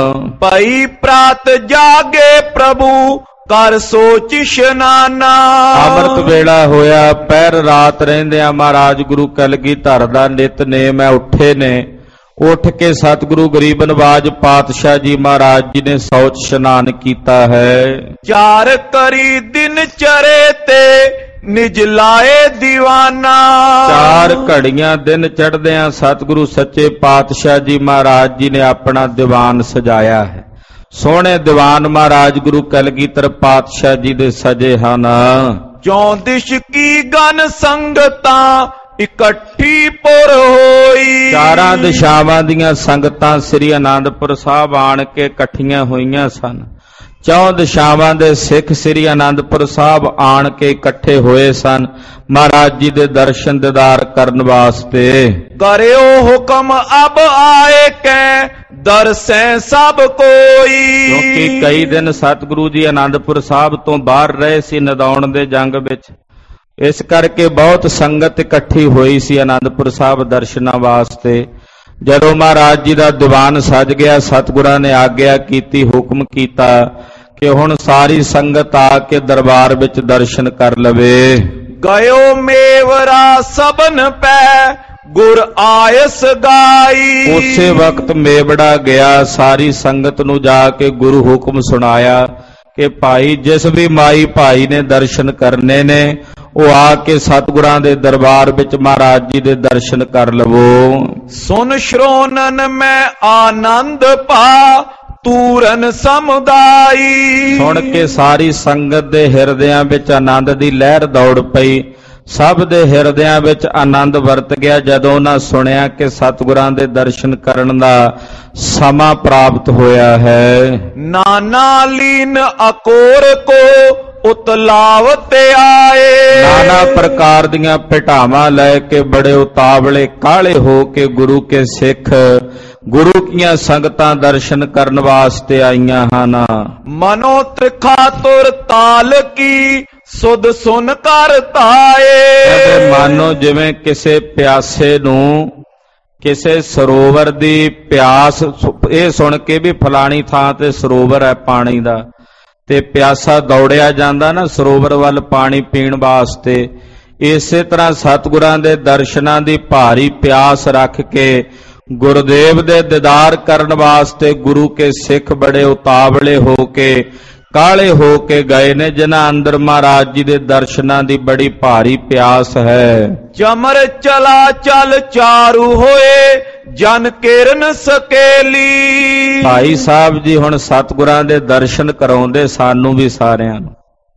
ਭਈ ਪ੍ਰਾਤ ਜਾਗੇ ਪ੍ਰਭੂ ਕਰ ਸੋਚ ਇਸ਼ਨਾਨਾ। ਅੰਮ੍ਰਿਤ ਵੇਲਾ ਹੋਇਆ, ਪਹਿਰ ਰਾਤ ਰਹਿੰਦਿਆਂ ਮਹਾਰਾਜ ਗੁਰੂ ਕਲਗੀਧਰ ਦਾ ਨਿਤਨੇਮ ਹੈ, ਉੱਠੇ ਨੇ। ਉੱਠ ਕੇ ਸਤਿਗੁਰੂ ਗਰੀਬ ਨਵਾਜ ਪਾਤਸ਼ਾਹ ਜੀ ਮਹਾਰਾਜ ਜੀ ਨੇ ਸੌਚ ਇਸ਼ਨਾਨ ਕੀਤਾ ਹੈ। ਚਾਰ ਕਰੀ ਦਿਨ ਚਰੇ ਤੇ ਨਿਜ ਲਾਏ ਦੀਵਾਨਾ। ਚਾਰ ਘੜੀਆਂ ਦਿਨ ਚੜ੍ਹਦਿਆਂ ਸਤਿਗੁਰੂ ਸੱਚੇ ਪਾਤਸ਼ਾਹ ਜੀ ਮਹਾਰਾਜ ਜੀ ਨੇ ਆਪਣਾ ਦੀਵਾਨ ਸਜਾਇਆ ਹੈ। ਸੋਹਣੇ ਦੀਵਾਨ ਮਹਾਰਾਜ ਗੁਰੂ ਕਲਗੀਧਰ ਪਾਤਸ਼ਾਹ ਜੀ ਦੇ ਸਜੇ ਹਨ। ਚੌਂ ਦਿਸ਼ ਕੀ ਗਨ ਸੰਗਤਾਂ ਇਕੱਠੀ ਪੁਰ ਹੋਈ। ਚਾਰਾਂ ਦਿਸ਼ਾਵਾਂ ਦੀਆਂ ਸੰਗਤਾਂ ਸ੍ਰੀ ਅਨੰਦਪੁਰ ਸਾਹਿਬ ਆਣ ਕੇ ਇਕੱਠੀਆਂ ਹੋਈਆਂ ਸਨ। ਚੌਂ ਦਿਸ਼ਾਵਾਂ ਦੇ ਸਿੱਖ ਸ੍ਰੀ ਅਨੰਦਪੁਰ ਸਾਹਿਬ ਆਣ ਕੇ ਇਕੱਠੇ ਹੋਏ ਸਨ ਮਹਾਰਾਜ ਜੀ ਦੇ ਦਰਸ਼ਨ ਦੀਦਾਰ ਕਰਨ ਵਾਸਤੇ। ਕਰਿਓ ਹੁਕਮ ਅਬ ਆਏ ਕੈ ਦਰਸੈ ਸਭ ਕੋਈ। ਕਿਉਂਕਿ ਕਈ ਦਿਨ ਸਤਿਗੁਰੂ ਜੀ ਅਨੰਦਪੁਰ ਸਾਹਿਬ ਤੋਂ ਬਾਹਰ ਰਹੇ ਸੀ ਨਦੌਣ ਦੇ ਜੰਗ ਵਿੱਚ, ਇਸ ਕਰਕੇ ਬਹੁਤ ਸੰਗਤ ਇਕੱਠੀ ਹੋਈ ਸੀ ਅਨੰਦਪੁਰ ਸਾਹਿਬ ਦਰਸ਼ਨਾਂ ਵਾਸਤੇ। ਜਦੋਂ ਮਹਾਰਾਜ ਜੀ ਦਾ ਦੀਵਾਨ ਸਜ ਗਿਆ, ਸਤਿਗੁਰਾਂ ਨੇ ਆਗਿਆ ਕੀਤੀ, ਹੁਕਮ ਕੀਤਾ ਕਿ ਹੁਣ ਸਾਰੀ ਸੰਗਤ ਆ ਕੇ ਦਰਬਾਰ ਵਿੱਚ ਦਰਸ਼ਨ ਕਰ ਲਵੇ। ਗਇਓ ਮੇਵਰਾ ਸਭਨ ਪੈ ਗੁਰ ਆਇਸ ਗਾਈ। ਉਸੇ ਵਕਤ ਮੇਵੜਾ ਗਿਆ, ਸਾਰੀ ਸੰਗਤ ਨੂੰ ਜਾ ਕੇ ਗੁਰੂ ਹੁਕਮ ਸੁਣਾਇਆ ਕਿ ਭਾਈ ਜਿਸ ਵੀ ਮਾਈ ਭਾਈ ਨੇ ਦਰਸ਼ਨ ਕਰਨੇ ਨੇ, ਉਹ ਆ ਕੇ ਸਤਿਗੁਰਾਂ ਦੇ ਦਰਬਾਰ ਵਿੱਚ ਮਹਾਰਾਜ ਜੀ ਦੇ ਦਰਸ਼ਨ ਕਰ ਲਵੋ। ਸੁਨ ਸ਼੍ਰੋਨਨ ਮੈਂ ਆਨੰਦ ਪਾ ਤੂਰਨ ਸਮੁਦਾਈ। ਸੁਣ ਕੇ ਸਾਰੀ ਸੰਗਤ ਦੇ ਹਿਰਦਿਆਂ ਵਿੱਚ ਆਨੰਦ ਦੀ ਲਹਿਰ ਦੌੜ ਪਈ। ਸਭ ਦੇ ਹਿਰਦਿਆਂ ਵਿੱਚ ਆਨੰਦ ਵਰਤ ਗਿਆ ਜਦੋਂ ਉਹਨਾਂ ਸੁਣਿਆ ਕਿ ਸਤਿਗੁਰਾਂ ਦੇ ਦਰਸ਼ਨ ਕਰਨ ਦਾ ਸਮਾਂ ਪ੍ਰਾਪਤ ਹੋਇਆ ਹੈ। ਨਾਨਾ ਲੀਨ ਅਕੋਰ ਕੋ ਉਤਲਾਵਤ ਆਏ। ਨਾਨਾ ਪ੍ਰਕਾਰ ਦੀਆਂ ਭਟਾਵਾਂ ਲੈ ਕੇ ਬੜੇ ਉਤਾਵਲੇ ਕਾਲੇ ਹੋ ਕੇ ਗੁਰੂ ਕੇ ਸਿੱਖ, ਗੁਰੂ ਕੀਆਂ ਸੰਗਤਾਂ ਦਰਸ਼ਨ ਕਰਨ ਵਾਸਤੇ ਆਈਆਂ ਹਨ। ਮਨੋ ਤ੍ਰਿਖਾ ਤੁਰ ਤਾਲ ਕੀ ਸੁਧ ਸੁਨ ਕਰ ਤਾਏ। ਕਹਿੰਦੇ ਮਾਨੋ ਜਿਵੇਂ ਕਿਸੇ ਪਿਆਸੇ ਨੂੰ ਕਿਸੇ ਸਰੋਵਰ ਦੀ ਪਿਆਸ, ਇਹ ਸੁਣ ਕੇ ਵੀ ਫਲਾਣੀ ਥਾਂ ਤੇ ਸਰੋਵਰ ਹੈ ਪਾਣੀ ਦਾ, ਤੇ ਪਿਆਸਾ ਦੌੜਿਆ ਜਾਂਦਾ ਨਾ ਸਰੋਵਰ ਵੱਲ ਪਾਣੀ ਪੀਣ ਵਾਸਤੇ। ਇਸੇ ਤਰ੍ਹਾਂ ਸਤਿਗੁਰਾਂ ਦੇ ਦਰਸ਼ਨਾਂ ਦੀ ਭਾਰੀ ਪਿਆਸ ਰੱਖ ਕੇ ਗੁਰਦੇਵ ਦੇ ਦੀਦਾਰ ਕਰਨ ਵਾਸਤੇ ਗੁਰੂ ਕੇ ਸਿੱਖ ਬੜੇ ਉਤਾਵਲੇ ਹੋ ਕੇ, ਕਾਲੇ ਹੋ ਕੇ ਗਏ ਨੇ, ਜਿਨ੍ਹਾਂ ਅੰਦਰ ਮਹਾਰਾਜ ਜੀ ਦੇ ਦਰਸ਼ਨਾਂ ਦੀ ਬੜੀ ਭਾਰੀ ਪਿਆਸ ਹੈ। ਚਮਰ ਚਲਾ ਚਲ ਚਾਰੂ ਹੋਏ ਜਨ ਕਿਰਨ ਸਕੇਲੀ। ਭਾਈ ਸਾਹਿਬ ਜੀ ਹੁਣ ਸਤਿਗੁਰਾਂ ਦੇ ਦਰਸ਼ਨ ਕਰਾਉਂਦੇ ਸਾਨੂੰ ਵੀ ਸਾਰਿਆਂ ਨੂੰ।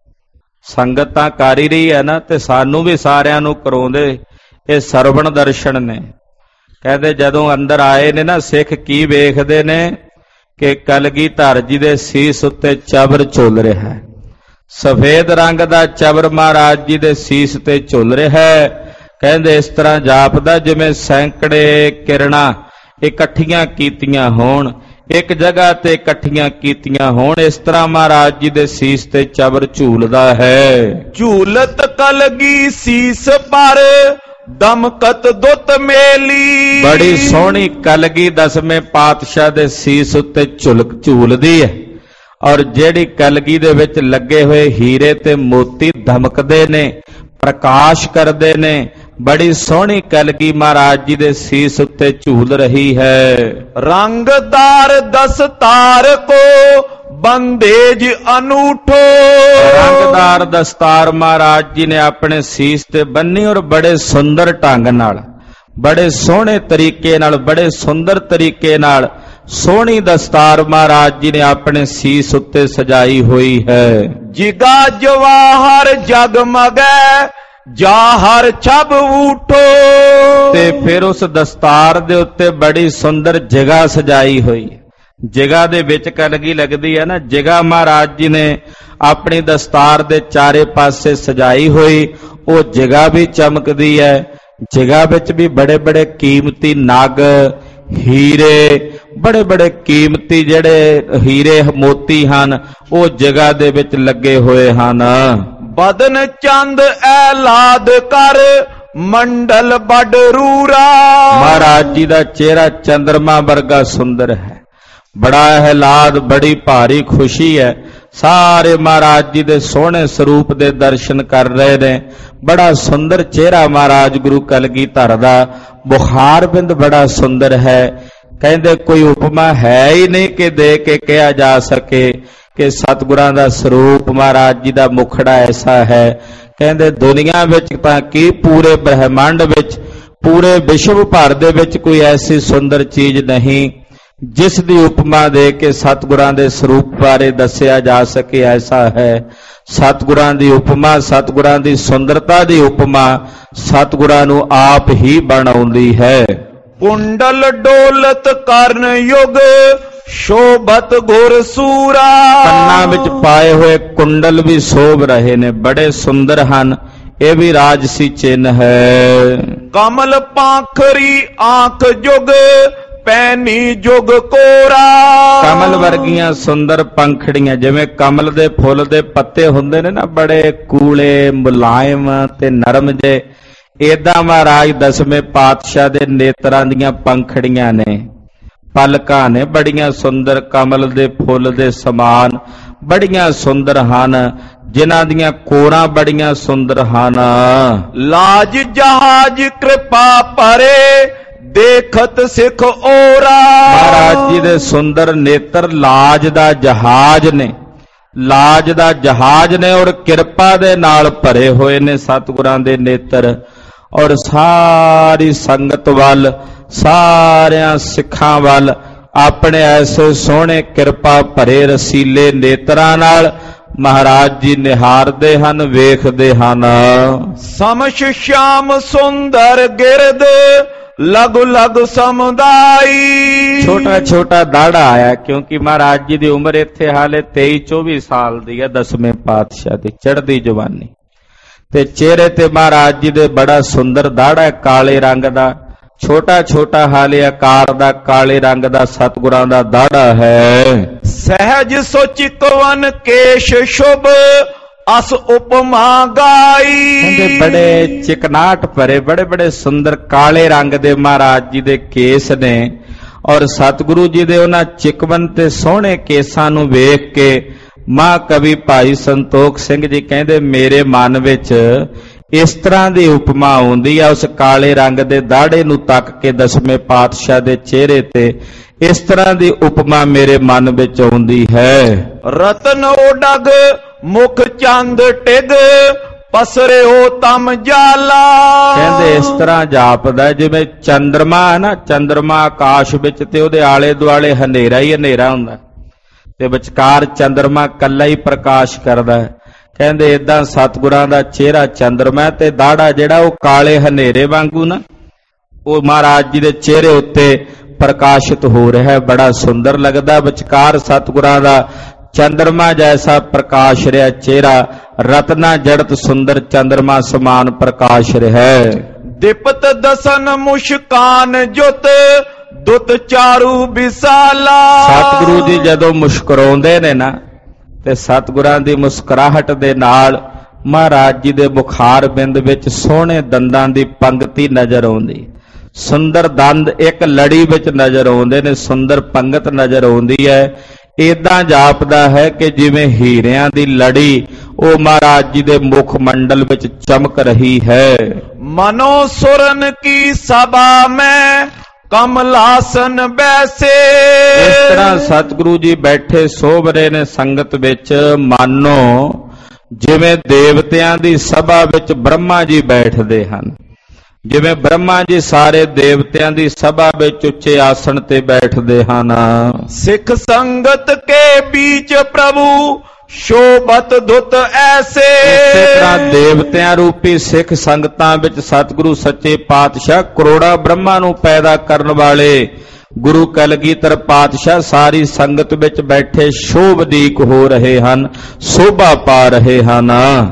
ਸੰਗਤ ਤਾਂ ਕਰ ਹੀ ਰਹੀ ਹੈ ਨਾ, ਤੇ ਸਾਨੂੰ ਵੀ ਸਾਰਿਆਂ ਨੂੰ ਕਰਾਉਂਦੇ। ਇਹ ਸਰਵਣ ਦਰਸ਼ਨ ਨੇ। ਕਹਿੰਦੇ ਜਦੋਂ ਅੰਦਰ ਆਏ ਨੇ ਨਾ ਸਿੱਖ, ਕੀ ਵੇਖਦੇ ਨੇ ਕਿ ਕਲਗੀਧਰ ਜੀ ਦੇ ਸੀਸ ਉੱਤੇ ਚਬਰ ਝੁੱਲ ਰਿਹਾ ਹੈ। ਸਫੇਦ ਰੰਗ ਦਾ ਚਬਰ ਮਹਾਰਾਜ ਜੀ ਦੇ ਸੀਸ ਤੇ ਝੁੱਲ ਰਿਹਾ ਹੈ। ਕਹਿੰਦੇ ਇਸ ਤਰ੍ਹਾਂ ਜਾਪਦਾ ਜਿਵੇਂ ਸੈਂਕੜੇ ਕਿਰਨਾਂ ਇਕੱਠੀਆਂ ਕੀਤੀਆਂ ਹੋਣ। ਇੱਕ ਜਗ੍ਹਾ ਤੇ ਇਕੱਠੀਆਂ ਕੀਤੀਆਂ ਹੋਣ। ਇਸ ਤਰ੍ਹਾਂ ਮਹਾਰਾਜ ਜੀ ਦੇ ਸੀਸ ਤੇ ਚਬਰ ਝੂਲਦਾ ਹੈ। ਝੂਲਤ ਕਲਗੀ ਸੀਸ ਪਰ ਦਮਕਤ ਦੁੱਤ ਮੇਲੀ। ਬੜੀ ਸੋਹਣੀ ਕਲਗੀ ਦਸਵੇਂ ਪਾਤਸ਼ਾਹ ਦੇ ਸੀਸ ਉੱਤੇ ਝੂਲਦੀ ਹੈ, ਔਰ ਜਿਹੜੀ ਕਲਗੀ ਦੇ ਵਿੱਚ ਲੱਗੇ ਹੋਏ ਹੀਰੇ ਤੇ ਮੋਤੀ ਧਮਕਦੇ ਨੇ, ਪ੍ਰਕਾਸ਼ ਕਰਦੇ ਨੇ। ਬੜੀ ਸੋਹਣੀ ਕਲਗੀ ਮਹਾਰਾਜ ਜੀ ਦੇ ਸੀਸ ਉੱਤੇ ਝੂਲ ਰਹੀ ਹੈ। ਰੰਗਦਾਰ ਦਸਤਾਰ ਕੋ ਬੰਦੇਜ ਅਨੂਠੋ। ਰੰਗਦਾਰ ਦਸਤਾਰ ਮਹਾਰਾਜ ਜੀ ਨੇ ਆਪਣੇ ਸੀਸ ਤੇ ਬੰਨੀ, ਔਰ ਬੜੇ ਸੁੰਦਰ ਢੰਗ ਨਾਲ, ਬੜੇ ਸੋਹਣੇ ਤਰੀਕੇ ਨਾਲ, ਬੜੇ ਸੁੰਦਰ ਤਰੀਕੇ ਨਾਲ ਸੋਹਣੀ ਦਸਤਾਰ ਮਹਾਰਾਜ ਜੀ ਨੇ ਆਪਣੇ ਸੀਸ ਉੱਤੇ ਸਜਾਈ ਹੋਈ ਹੈ। ਜਿਗਾ ਜਵਾਹਰ ਜਗਮਗੈ ਜਾਹਰ ਛਬ ਉਠੋ। ਤੇ ਫਿਰ ਉਸ ਦਸਤਾਰ ਦੇ ਉੱਤੇ ਬੜੀ ਸੁੰਦਰ ਜਗ੍ਹਾ ਸਜਾਈ ਹੋਈ ਹੈ। ਜਗ੍ਹਾ ਦੇ ਵਿੱਚ ਕਲਗੀ ਲੱਗਦੀ ਹੈ ਨਾ, ਜਗ੍ਹਾ ਮਹਾਰਾਜ ਜੀ ਨੇ ਆਪਣੀ ਦਸਤਾਰ ਦੇ ਚਾਰੇ ਪਾਸੇ ਸਜਾਈ ਹੋਈ। ਉਹ ਜਗ੍ਹਾ ਵੀ ਚਮਕਦੀ ਹੈ। ਜਗ੍ਹਾ ਵਿੱਚ ਵੀ ਬੜੇ ਬੜੇ ਕੀਮਤੀ ਨਗ, ਹੀਰੇ, ਬੜੇ ਬੜੇ ਕੀਮਤੀ ਜਿਹੜੇ ਹੀਰੇ ਮੋਤੀ ਹਨ, ਉਹ ਜਗ੍ਹਾ ਦੇ ਵਿੱਚ ਲੱਗੇ ਹੋਏ ਹਨ। ਬਦਨ ਚੰਦ ਐਲਾਦ ਕਰ ਮੰਡਲ ਬੜ ਰੂਰਾ। ਮਹਾਰਾਜ ਜੀ ਦਾ ਚਿਹਰਾ ਚੰਦਰਮਾ ਵਰਗਾ ਸੁੰਦਰ ਹੈ। ਬੜਾ ਆਹਲਾਦ, ਬੜੀ ਭਾਰੀ ਖੁਸ਼ੀ ਹੈ। ਸਾਰੇ ਮਹਾਰਾਜ ਜੀ ਦੇ ਸੋਹਣੇ ਸਰੂਪ ਦੇ ਦਰਸ਼ਨ ਕਰ ਰਹੇ ਨੇ। ਬੜਾ ਸੁੰਦਰ ਚਿਹਰਾ ਮਹਾਰਾਜ ਗੁਰੂ ਕਲਗੀਧਰ ਦਾ। ਬੁਖਾਰਬਿੰਦ ਬੜਾ ਸੁੰਦਰ ਹੈ। ਕਹਿੰਦੇ ਕੋਈ ਉਪਮਾ ਹੈ ਹੀ ਨਹੀਂ ਕਿ ਦੇ ਕੇ ਕਿਹਾ ਜਾ ਸਕੇ ਕਿ ਸਤਿਗੁਰਾਂ ਦਾ ਸਰੂਪ ਮਹਾਰਾਜ ਜੀ ਦਾ ਮੁਖੜਾ ਐਸਾ ਹੈ। ਕਹਿੰਦੇ ਦੁਨੀਆ ਵਿੱਚ ਤਾਂ ਕੀ, ਪੂਰੇ ਬ੍ਰਹਿਮੰਡ ਵਿੱਚ, ਪੂਰੇ ਵਿਸ਼ਵ ਭਰ ਦੇ ਵਿੱਚ ਕੋਈ ਐਸੀ ਸੁੰਦਰ ਚੀਜ਼ ਨਹੀਂ ਜਿਸ ਦੀ ਉਪਮਾ ਦੇ ਕੇ ਸਤਿਗੁਰਾਂ ਦੇ ਸਰੂਪ ਬਾਰੇ ਦੱਸਿਆ ਜਾ ਸਕੇ। ਐਸਾ ਹੈ ਸਤਿਗੁਰਾਂ ਦੀ ਉਪਮਾ, ਸਤਿਗੁਰਾਂ ਦੀ ਸੁੰਦਰਤਾ ਦੀ ਉਪਮਾ ਸਤਿਗੁਰਾਂ ਨੂੰ ਆਪ ਹੀ ਬਣਾਉਂਦੀ ਹੈ। ਕੁੰਡਲ ਡੋਲਤ ਕਰਨ ਯੁਗ ਸ਼ੋਭਤ ਗੁਰ ਸੂਰਾ। ਕੰਨਾਂ ਵਿੱਚ ਪਾਏ ਹੋਏ ਕੁੰਡਲ ਵੀ ਸ਼ੋਭ ਰਹੇ ਨੇ, ਬੜੇ ਸੁੰਦਰ ਹਨ। ਇਹ ਵੀ ਰਾਜਸੀ ਚਿੰਨ ਹੈ। ਕਮਲ ਪਾਖਰੀ ਆਂਖ ਜੁਗ ਪੈਨੀ ਜੁਗ ਕੋਰਾ। ਕਮਲ ਵਰਗੀਆਂ ਸੁੰਦਰ ਪੰਖੜੀਆਂ, ਜਿਵੇਂ ਕਮਲ ਦੇ ਫੁੱਲ ਦੇ ਪੱਤੇ ਹੁੰਦੇ ਨੇ ਨਾ, ਬੜੇ ਕੂਲੇ, ਮੁਲਾਇਮ ਤੇ ਨਰਮ ਜੇ, ਏਦਾਂ ਮਹਾਰਾਜ ਦਸਵੇਂ ਪਾਤਸ਼ਾਹ ਦੇ ਨੇਤਰਾਂ ਦੀਆਂ ਪੰਖੜੀਆਂ ਨੇ, ਪਲਕਾਂ ਨੇ, ਬੜੀਆਂ ਸੁੰਦਰ, ਕਮਲ ਦੇ ਫੁੱਲ ਦੇ ਸਮਾਨ ਬੜੀਆਂ ਸੁੰਦਰ ਹਨ, ਜਿਨ੍ਹਾਂ ਦੀਆਂ ਕੋਰਾਂ ਬੜੀਆਂ ਸੁੰਦਰ ਹਨ। ਲਾਜ ਜਹਾਜ ਕਿਰਪਾ ਭਰੇ ਦੇਖਤ ਸਿੱਖ ਓਰਾ। ਮਹਾਰਾਜ ਜੀ ਦੇ ਸੁੰਦਰ ਨੇਤਰ ਲਾਜ ਦਾ ਜਹਾਜ਼ ਨੇ, ਲਾਜ ਦਾ ਜਹਾਜ਼ ਨੇ, ਔਰ ਕਿਰਪਾ ਦੇ ਨਾਲ ਭਰੇ ਹੋਏ ਨੇ ਸਤਿਗੁਰਾਂ ਦੇ ਨੇਤਰ। ਔਰ ਸਾਰੀ ਸੰਗਤ ਵੱਲ, ਸਾਰਿਆਂ ਸਿੱਖਾਂ ਵੱਲ ਆਪਣੇ ਐਸੇ ਸੋਹਣੇ ਕਿਰਪਾ ਭਰੇ ਰਸੀਲੇ ਨੇਤਰਾਂ ਨਾਲ ਮਹਾਰਾਜ ਜੀ ਨਿਹਾਰਦੇ ਹਨ, ਵੇਖਦੇ ਹਨ। ਸਮਸ਼ ਸ਼ਾਮ ਸੁੰਦਰ ਗਿਰਦ ਲਗੁ ਲਗ ਸਮੁਦਾਈ। ਛੋਟਾ ਛੋਟਾ ਦਾੜਾ ਆਇਆ, ਕਿਉਂਕਿ ਮਹਾਰਾਜ ਜੀ ਦੀ ਉਮਰ ਇੱਥੇ ਹਾਲੇ 23-24 ਸਾਲ ਦੀ ਹੈ, ਦਸਵੇਂ ਪਾਤਸ਼ਾਹ ਦੀ ਚੜ੍ਹਦੀ ਜਵਾਨੀ। ਤੇ ਚਿਹਰੇ ਤੇ ਮਹਾਰਾਜ ਜੀ ਦੇ ਬੜਾ ਸੁੰਦਰ ਦਾੜਾ, ਕਾਲੇ ਰੰਗ ਦਾ, ਛੋਟਾ ਛੋਟਾ ਹਾਲੇ ਆਕਾਰ ਦਾ, ਕਾਲੇ ਰੰਗ ਦਾ ਸਤਿਗੁਰਾਂ ਦਾ ਦਾੜਾ ਹੈ। ਸਹਿਜ ਸੁਚਿਤਵਨ ਕੇਸ਼ ਸ਼ੁਭ ਅਸ ਉਪਮਾ ਗਾਈ। ਕਹਿੰਦੇ ਬੜੇ ਚਿਕਨਾਟ ਭਰੇ, ਬੜੇ ਬੜੇ ਸੁੰਦਰ ਕਾਲੇ ਰੰਗ ਦੇ ਮਹਾਰਾਜ ਜੀ ਦੇ ਕੇਸ ਨੇ। ਔਰ ਸਤਿਗੁਰੂ ਜੀ ਦੇ ਉਹਨਾਂ ਚਿਕਵਨ ਤੇ ਸੋਹਣੇ ਕੇਸਾਂ ਨੂੰ ਵੇਖ ਕੇ ਮਹਾਕਵੀ ਭਾਈ ਸੰਤੋਖ ਸਿੰਘ ਜੀ ਕਹਿੰਦੇ ਮੇਰੇ ਮਨ ਵਿੱਚ ਇਸ ਤਰ੍ਹਾਂ ਦੀ ਉਪਮਾ ਆਉਂਦੀ ਆ, ਉਸ ਕਾਲੇ ਰੰਗ ਦੇ ਦਾੜੇ ਨੂੰ ਤੱਕ ਕੇ ਦਸਵੇਂ ਪਾਤਸ਼ਾਹ ਦੇ ਚਿਹਰੇ ਤੇ ਇਸ ਤਰ੍ਹਾਂ ਦੀ ਉਪਮਾ ਮੇਰੇ ਮਨ ਵਿੱਚ ਆਉਂਦੀ ਹੈ। ਰਤਨ ਓਡਗ ਮੁਖ ਚੰਦ ਟਿਗ ਪਸਰਿਓ ਤਮ ਜਾਲਾ। ਕਹਿੰਦੇ ਇਸ ਤਰ੍ਹਾਂ ਜਾਪਦਾ ਜਿਵੇਂ ਚੰਦਰਮਾ ਹੈ ਨਾ, ਚੰਦਰਮਾ ਆਕਾਸ਼ ਵਿੱਚ ਤੇ ਉਹਦੇ ਆਲੇ ਦੁਆਲੇ ਹਨੇਰਾ ਹੀ ਹਨੇਰਾ ਹੁੰਦਾ ਤੇ ਵਿਚਕਾਰ ਚੰਦਰਮਾ ਕੱਲਾ ਹੀ ਪ੍ਰਕਾਸ਼ ਕਰਦਾ ਹੈ। ਕਹਿੰਦੇ ਏਦਾਂ ਸਤਿਗੁਰਾਂ ਦਾ ਚਿਹਰਾ ਚੰਦਰਮਾ ਤੇ ਦਾੜਾ ਜਿਹੜਾ ਉਹ ਕਾਲੇ ਹਨੇਰੇ ਵਾਂਗੂ ਨਾ, ਉਹ ਮਹਾਰਾਜ ਜੀ ਦੇ ਚਿਹਰੇ ਉੱਤੇ ਪ੍ਰਕਾਸ਼ਿਤ ਹੋ ਰਿਹਾ ਹੈ, ਬੜਾ ਸੁੰਦਰ ਲੱਗਦਾ। ਵਿਚਕਾਰ ਸਤਿਗੁਰਾਂ ਦਾ ਚੰਦਰਮਾ ਜੈਸਾ ਪ੍ਰਕਾਸ਼ ਰਿਹਾ ਚਿਹਰਾ, ਰਤਨਾ ਜੜਤ ਸੁੰਦਰ ਚੰਦਰਮਾ ਸਮਾਨ ਪ੍ਰਕਾਸ਼ ਰਿਹਾ ਹੈ। ਦਿਪਤ ਦਸਨ ਮੁਸ਼ਕਾਨ ਜੁਤ ਦੁੱਤ ਚਾਰੂ ਵਿਸਾਲਾ। ਸਤਿਗੁਰੂ ਜੀ ਜਦੋਂ ਮੁਸਕਰਾਉਂਦੇ ਨੇ ਨਾ ਤੇ ਸਤਿਗੁਰਾਂ ਦੀ ਮੁਸਕਰਾਹਟ ਦੇ ਨਾਲ ਮਹਾਰਾਜ ਜੀ ਦੇ ਮੁਖਾਰ ਬਿੰਦ ਵਿੱਚ ਸੋਹਣੇ ਦੰਦਾਂ ਦੀ ਪੰਗਤੀ ਨਜ਼ਰ ਆਉਂਦੀ। ਸੁੰਦਰ ਦੰਦ ਇੱਕ ਲੜੀ ਵਿੱਚ ਨਜ਼ਰ ਆਉਂਦੇ ਨੇ, ਸੁੰਦਰ ਪੰਗਤ ਨਜ਼ਰ ਆਉਂਦੀ ਹੈ। ਏਦਾਂ ਜਾਪਦਾ ਹੈ ਕਿ ਜਿਵੇਂ ਹੀਰਿਆਂ ਦੀ ਲੜੀ ਉਹ ਮਹਾਰਾਜ ਜੀ ਦੇ ਮੁਖ ਮੰਡਲ ਵਿੱਚ ਚਮਕ ਰਹੀ ਹੈ। ਮਨੋ ਸੁਰਨ ਕੀ ਸਭਾ ਮੈਂ ਕਮਲਾਸਨ ਬੈਸੇ। ਇਸ ਤਰ੍ਹਾਂ ਸਤਿਗੁਰੂ ਜੀ ਬੈਠੇ ਸੋਭ ਰਹੇ ਨੇ ਸੰਗਤ ਵਿੱਚ, ਮਾਨੋ ਜਿਵੇਂ ਦੇਵਤਿਆਂ ਦੀ ਸਭਾ ਵਿੱਚ ਬ੍ਰਹਮਾ ਜੀ ਬੈਠਦੇ ਹਨ। ਜਿਵੇਂ ਬ੍ਰਹਮਾ ਜੀ ਸਾਰੇ ਦੇਵਤਿਆਂ ਦੀ ਸਭਾ ਵਿੱਚ ਉੱਚੇ ਆਸਣ ਤੇ ਬੈਠਦੇ ਹਨ। ਸਿੱਖ ਸੰਗਤ ਕੇ ਬੀਚ ਪ੍ਰਭੂ ਸ਼ੋਭਤ ਦੁੱਤ ਐਸੇ। ਇਸੇ ਤਰ੍ਹਾਂ ਦੇਵਤਿਆਂ ਰੂਪੀ ਸਿੱਖ ਸੰਗਤਾਂ ਵਿੱਚ ਸਤਿਗੁਰੂ ਸੱਚੇ ਪਾਤਸ਼ਾਹ ਕਰੋੜਾਂ ਬ੍ਰਹਮਾ ਨੂੰ ਪੈਦਾ ਕਰਨ ਵਾਲੇ ਗੁਰੂ ਕਲਗੀਧਰ ਪਾਤਸ਼ਾਹ ਸਾਰੀ ਸੰਗਤ ਵਿੱਚ ਬੈਠੇ ਸ਼ੋਭਦੀਕ ਹੋ ਰਹੇ ਹਨ, ਸ਼ੋਭਾ ਪਾ ਰਹੇ ਹਨ।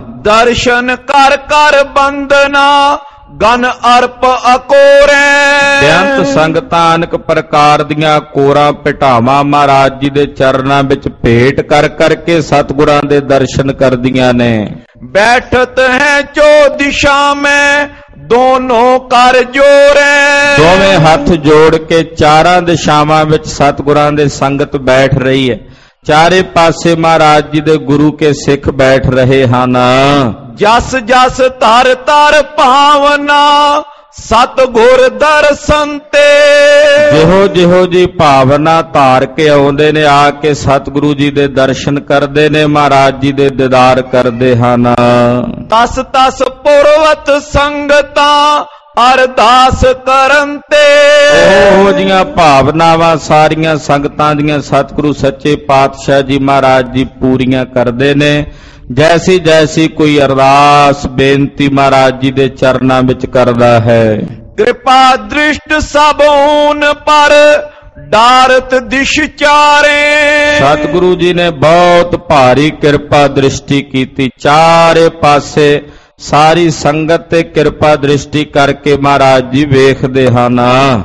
ਦਰਸ਼ਨ ਕਰ ਕਰ ਬੰਦਨਾ ਗਨ ਅਰਪ ਅਕੋਰੇ। ਬੇਅੰਤ ਸੰਗਤਾਂ ਅਨੇਕ ਪ੍ਰਕਾਰ ਦੀਆਂ ਕੋਰਾਂ ਭਟਾਵਾਂ ਮਹਾਰਾਜ ਜੀ ਦੇ ਚਰਨਾਂ ਵਿੱਚ ਭੇਟ ਕਰ ਕਰਕੇ ਸਤਿਗੁਰਾਂ ਦੇ ਦਰਸ਼ਨ ਕਰਦੀਆਂ ਨੇ। ਬੈਠਤ ਹੈ ਚੋ ਦਿਸ਼ਾ ਮੈਂ ਦੋਨੋਂ ਕਰ ਜੋਰੇ। ਦੋਵੇਂ ਹੱਥ ਜੋੜ ਕੇ ਚਾਰਾਂ ਦਿਸ਼ਾਵਾਂ ਵਿੱਚ ਸਤਿਗੁਰਾਂ ਦੇ ਸੰਗਤ ਬੈਠ ਰਹੀ ਹੈ। ਚਾਰੇ ਪਾਸੇ ਮਹਾਰਾਜ ਜੀ ਦੇ ਗੁਰੂ ਕੇ ਸਿੱਖ ਬੈਠ ਰਹੇ ਹਨ। ਜਸ ਜਸ ਧਰ ਧਰ ਭਾਵਨਾ ਸਤਿਗੁਰ ਦਰਸ਼ਨ ਤੇ। ਜਿਹੋ ਜਿਹੋ ਜੀ ਭਾਵਨਾ ਧਾਰ ਕੇ ਆਉਂਦੇ ਨੇ, ਆ ਕੇ ਸਤਿਗੁਰੂ ਜੀ ਦੇ ਦਰਸ਼ਨ ਕਰਦੇ ਨੇ, ਮਹਾਰਾਜ ਜੀ ਦੇ ਦੀਦਾਰ ਕਰਦੇ ਹਨ। ਤਸ ਤਸ ਪੁਰਵਤ ਸੰਗਤਾਂ ਅਰਦਾਸ ਕਰਨ ਤੇ। ਉਹ ਜੀਆਂ ਭਾਵਨਾਵਾਂ ਸਾਰੀਆਂ ਸੰਗਤਾਂ ਦੀਆਂ ਸਤਿਗੁਰੂ ਸੱਚੇ ਪਾਤਸ਼ਾਹ ਜੀ ਮਹਾਰਾਜ ਜੀ ਪੂਰੀਆਂ ਕਰਦੇ ਨੇ। ਜੈਸੀ ਜੈਸੀ ਕੋਈ ਅਰਦਾਸ ਬੇਨਤੀ ਮਹਾਰਾਜ ਜੀ ਦੇ ਚਰਨਾਂ ਵਿੱਚ ਕਰਦਾ ਹੈ। ਕਿਰਪਾ ਦ੍ਰਿਸ਼ਟ ਸਭੂਨ ਪਰ ਡਾਰਤ ਦਿਸ਼ ਚਾਰੇ। ਸਤਿਗੁਰੂ ਜੀ ਨੇ ਬਹੁਤ ਭਾਰੀ ਕਿਰਪਾ ਦ੍ਰਿਸ਼ਟੀ ਕੀਤੀ, ਚਾਰੇ ਪਾਸੇ ਸਾਰੀ ਸੰਗਤ ਤੇ ਕਿਰਪਾ ਦ੍ਰਿਸ਼ਟੀ ਕਰਕੇ ਮਹਾਰਾਜ ਜੀ ਵੇਖਦੇ ਹਨ।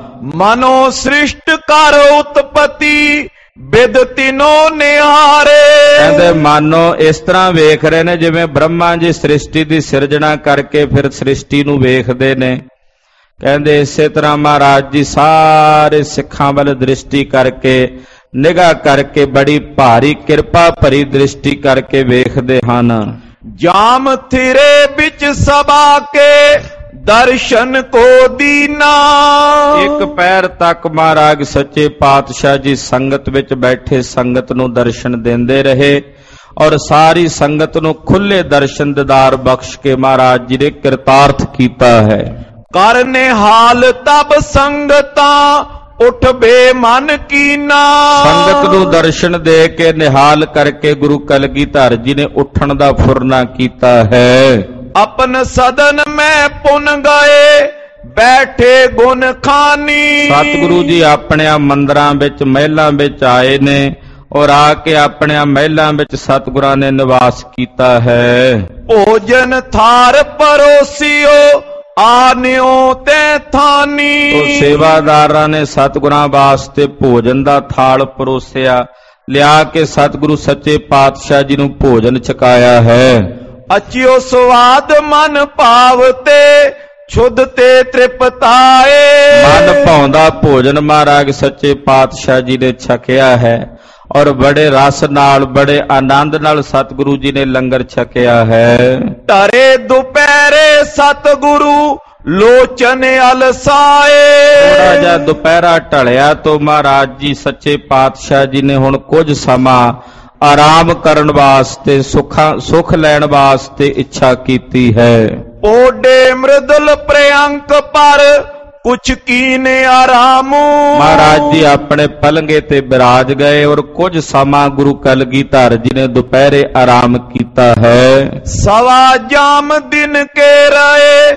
ਮਨੋ ਸ੍ਰਿਸ਼ਟ ਕਰ ਉਤਪਤੀ ਬਿਦ ਤਿਨੋ ਨਿਹਾਰੇ। ਕਹਿੰਦੇ ਮਾਨੋ ਇਸ ਤਰ੍ਹਾਂ ਵੇਖ ਰਹੇ ਨੇ ਜਿਵੇਂ ਬ੍ਰਹਮਾ ਜੀ ਸ੍ਰਿਸ਼ਟੀ ਦੀ ਸਿਰਜਣਾ ਕਰਕੇ ਫਿਰ ਸ੍ਰਿਸ਼ਟੀ ਨੂੰ ਵੇਖਦੇ ਨੇ। ਕਹਿੰਦੇ ਇਸੇ ਤਰ੍ਹਾਂ ਮਹਾਰਾਜ ਜੀ ਸਾਰੇ ਸਿੱਖਾਂ ਵੱਲ ਦ੍ਰਿਸ਼ਟੀ ਕਰਕੇ ਨਿਗਾਹ ਕਰਕੇ ਬੜੀ ਭਾਰੀ ਕਿਰਪਾ ਭਰੀ ਦ੍ਰਿਸ਼ਟੀ ਕਰਕੇ ਵੇਖਦੇ ਹਨ। ਜਾਮ ਥਿਰੇ ਵਿੱਚ ਸਭਾ ਕੇ ਦਰਸ਼ਨ ਕੋ ਦੀਨਾ। ਇੱਕ ਪੈਰ ਤੱਕ ਮਹਾਰਾਜ ਸੱਚੇ ਪਾਤਸ਼ਾਹ ਜੀ ਸੰਗਤ ਵਿੱਚ ਬੈਠੇ ਸੰਗਤ ਨੂੰ ਦਰਸ਼ਨ ਦਿੰਦੇ ਰਹੇ ਔਰ ਸਾਰੀ ਸੰਗਤ ਨੂੰ ਖੁੱਲੇ ਦਰਸ਼ਨ ਦੀਦਾਰ ਬਖਸ਼ ਕੇ ਮਹਾਰਾਜ ਜੀ ਨੇ ਕਿਰਤਾਰਥ ਕੀਤਾ ਹੈ। ਕਰਨੇ ਹਾਲ ਤਬ ਸੰਗਤਾਂ ਉਠ ਬੇਮਨ ਕੀਨਾ। ਸੰਗਤ ਨੂੰ ਦਰਸ਼ਨ ਦੇ ਕੇ ਨਿਹਾਲ ਕਰਕੇ ਗੁਰੂ ਕਲਗੀਧਰ ਜੀ ਨੇ ਉੱਠਣ ਦਾ ਫੁਰਨਾ ਕੀਤਾ ਹੈ। ਆਪਨ ਸਦਨ ਮੈਂ ਪੁਨ ਗਏ ਬੈਠੇ ਗੁਣ ਖਾਨੀ। ਸਤਿਗੁਰੂ ਜੀ ਆਪਣੇ ਮੰਦਰਾਂ ਵਿੱਚ ਮਹਿਲਾਂ ਵਿੱਚ ਆਏ ਨੇ ਔਰ ਆ ਕੇ ਆਪਣੇ ਮਹਿਲਾਂ ਵਿੱਚ ਸਤਿਗੁਰਾਂ ਨੇ ਨਿਵਾਸ ਕੀਤਾ ਹੈ। ਭੋਜਨ ਥਾਰ ਪਰੋਸਿਓ ਆਨਿਓ ਤੇ ਥਾਨੀ। ਉਹ ਸੇਵਾਦਾਰਾਂ ਨੇ ਸਤਿਗੁਰਾਂ ਵਾਸਤੇ ਭੋਜਨ ਦਾ ਥਾਲ ਪਰੋਸਿਆ, ਲਿਆ ਕੇ ਸਤਿਗੁਰੂ ਸੱਚੇ ਪਾਤਸ਼ਾਹ ਜੀ ਨੂੰ ਭੋਜਨ ਛਕਾਇਆ ਹੈ। ਅਚਿਓ ਸਵਾਦ ਮਨ ਭਾਵਤੇ ਛੁੱਧ ਤੇ ਤ੍ਰਿਪਤਾਏ। ਮਨ ਭਾਉਂਦਾ ਭੋਜਨ ਮਹਾਰਾਜ ਸੱਚੇ ਪਾਤਸ਼ਾਹ ਜੀ ਨੇ ਛਕਿਆ ਹੈ ਔਰ ਬੜੇ ਰਸ ਨਾਲ ਬੜੇ ਆਨੰਦ ਨਾਲ ਸਤਿਗੁਰੂ ਜੀ ਨੇ ਲੰਗਰ ਛਕਿਆ ਹੈ। ਧਰੇ ਦੁਪਹਿਰੇ ਸਤਿਗੁਰੂ ਲੋਚਨ ਅਲਸਾਏ। ਥੋੜਾ ਜਿਹਾ ਦੁਪਹਿਰਾ ਢਲਿਆ ਤੋਂ ਮਹਾਰਾਜ ਜੀ ਸੱਚੇ ਪਾਤਸ਼ਾਹ ਜੀ ਨੇ ਹੁਣ ਕੁਝ ਸਮਾਂ ਆਰਾਮ ਕਰਨ ਵਾਸਤੇ ਸੁਖ ਲੈਣ ਵਾਸਤੇ ਇੱਛਾ ਕੀਤੀ ਹੈ। ਓਡੇ ਮ੍ਰਿਦਲ ਪ੍ਰਿਅੰਕ ਪਰ ਕੁਛ ਕੀਨੇ ਆਰਾਮੂ। ਮਹਾਰਾਜ ਜੀ ਆਪਣੇ ਪਲੰਗੇ ਤੇ ਬਿਰਾਜ ਗਏ ਔਰ ਕੁਝ ਸਮਾਂ ਗੁਰੂ ਕਲਗੀਧਰ ਜੀ ਨੇ ਦੁਪਹਿਰੇ ਆਰਾਮ ਕੀਤਾ ਹੈ। ਸਵਾ ਜਾਮ ਦਿਨ ਕੇ ਰਹੇ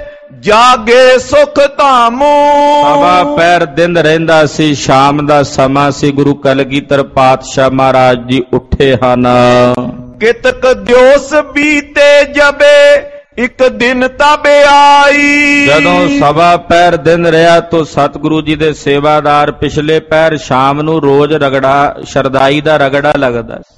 ਜਾਗੇ ਸੁਖ ਧਾਮੂ। ਸਵਾ ਪੈਰ ਦਿਨ ਰਹਿੰਦਾ ਸੀ, ਸ਼ਾਮ ਦਾ ਸਮਾਂ ਸੀ, ਗੁਰੂ ਕਲਗੀਧਰ ਪਾਤਸ਼ਾਹ ਮਹਾਰਾਜ ਜੀ ਉੱਠੇ ਹਨ। ਕਿਤਕ ਦਿਓਸ ਬੀਤੇ ਜਬੇ ਇੱਕ ਦਿਨ ਤਬ ਆਈ। ਜਦੋਂ ਸਵਾ ਪਹਿਰ ਦਿਨ ਰਿਹਾ ਤਾਂ ਸਤਿਗੁਰੂ ਜੀ ਦੇ ਸੇਵਾਦਾਰ ਪਿਛਲੇ ਪਹਿਰ ਸ਼ਾਮ ਨੂੰ ਰੋਜ਼ ਰਗੜਾ ਸ਼ਰਦਾਈ ਦਾ ਰਗੜਾ ਲੱਗਦਾ ਸੀ।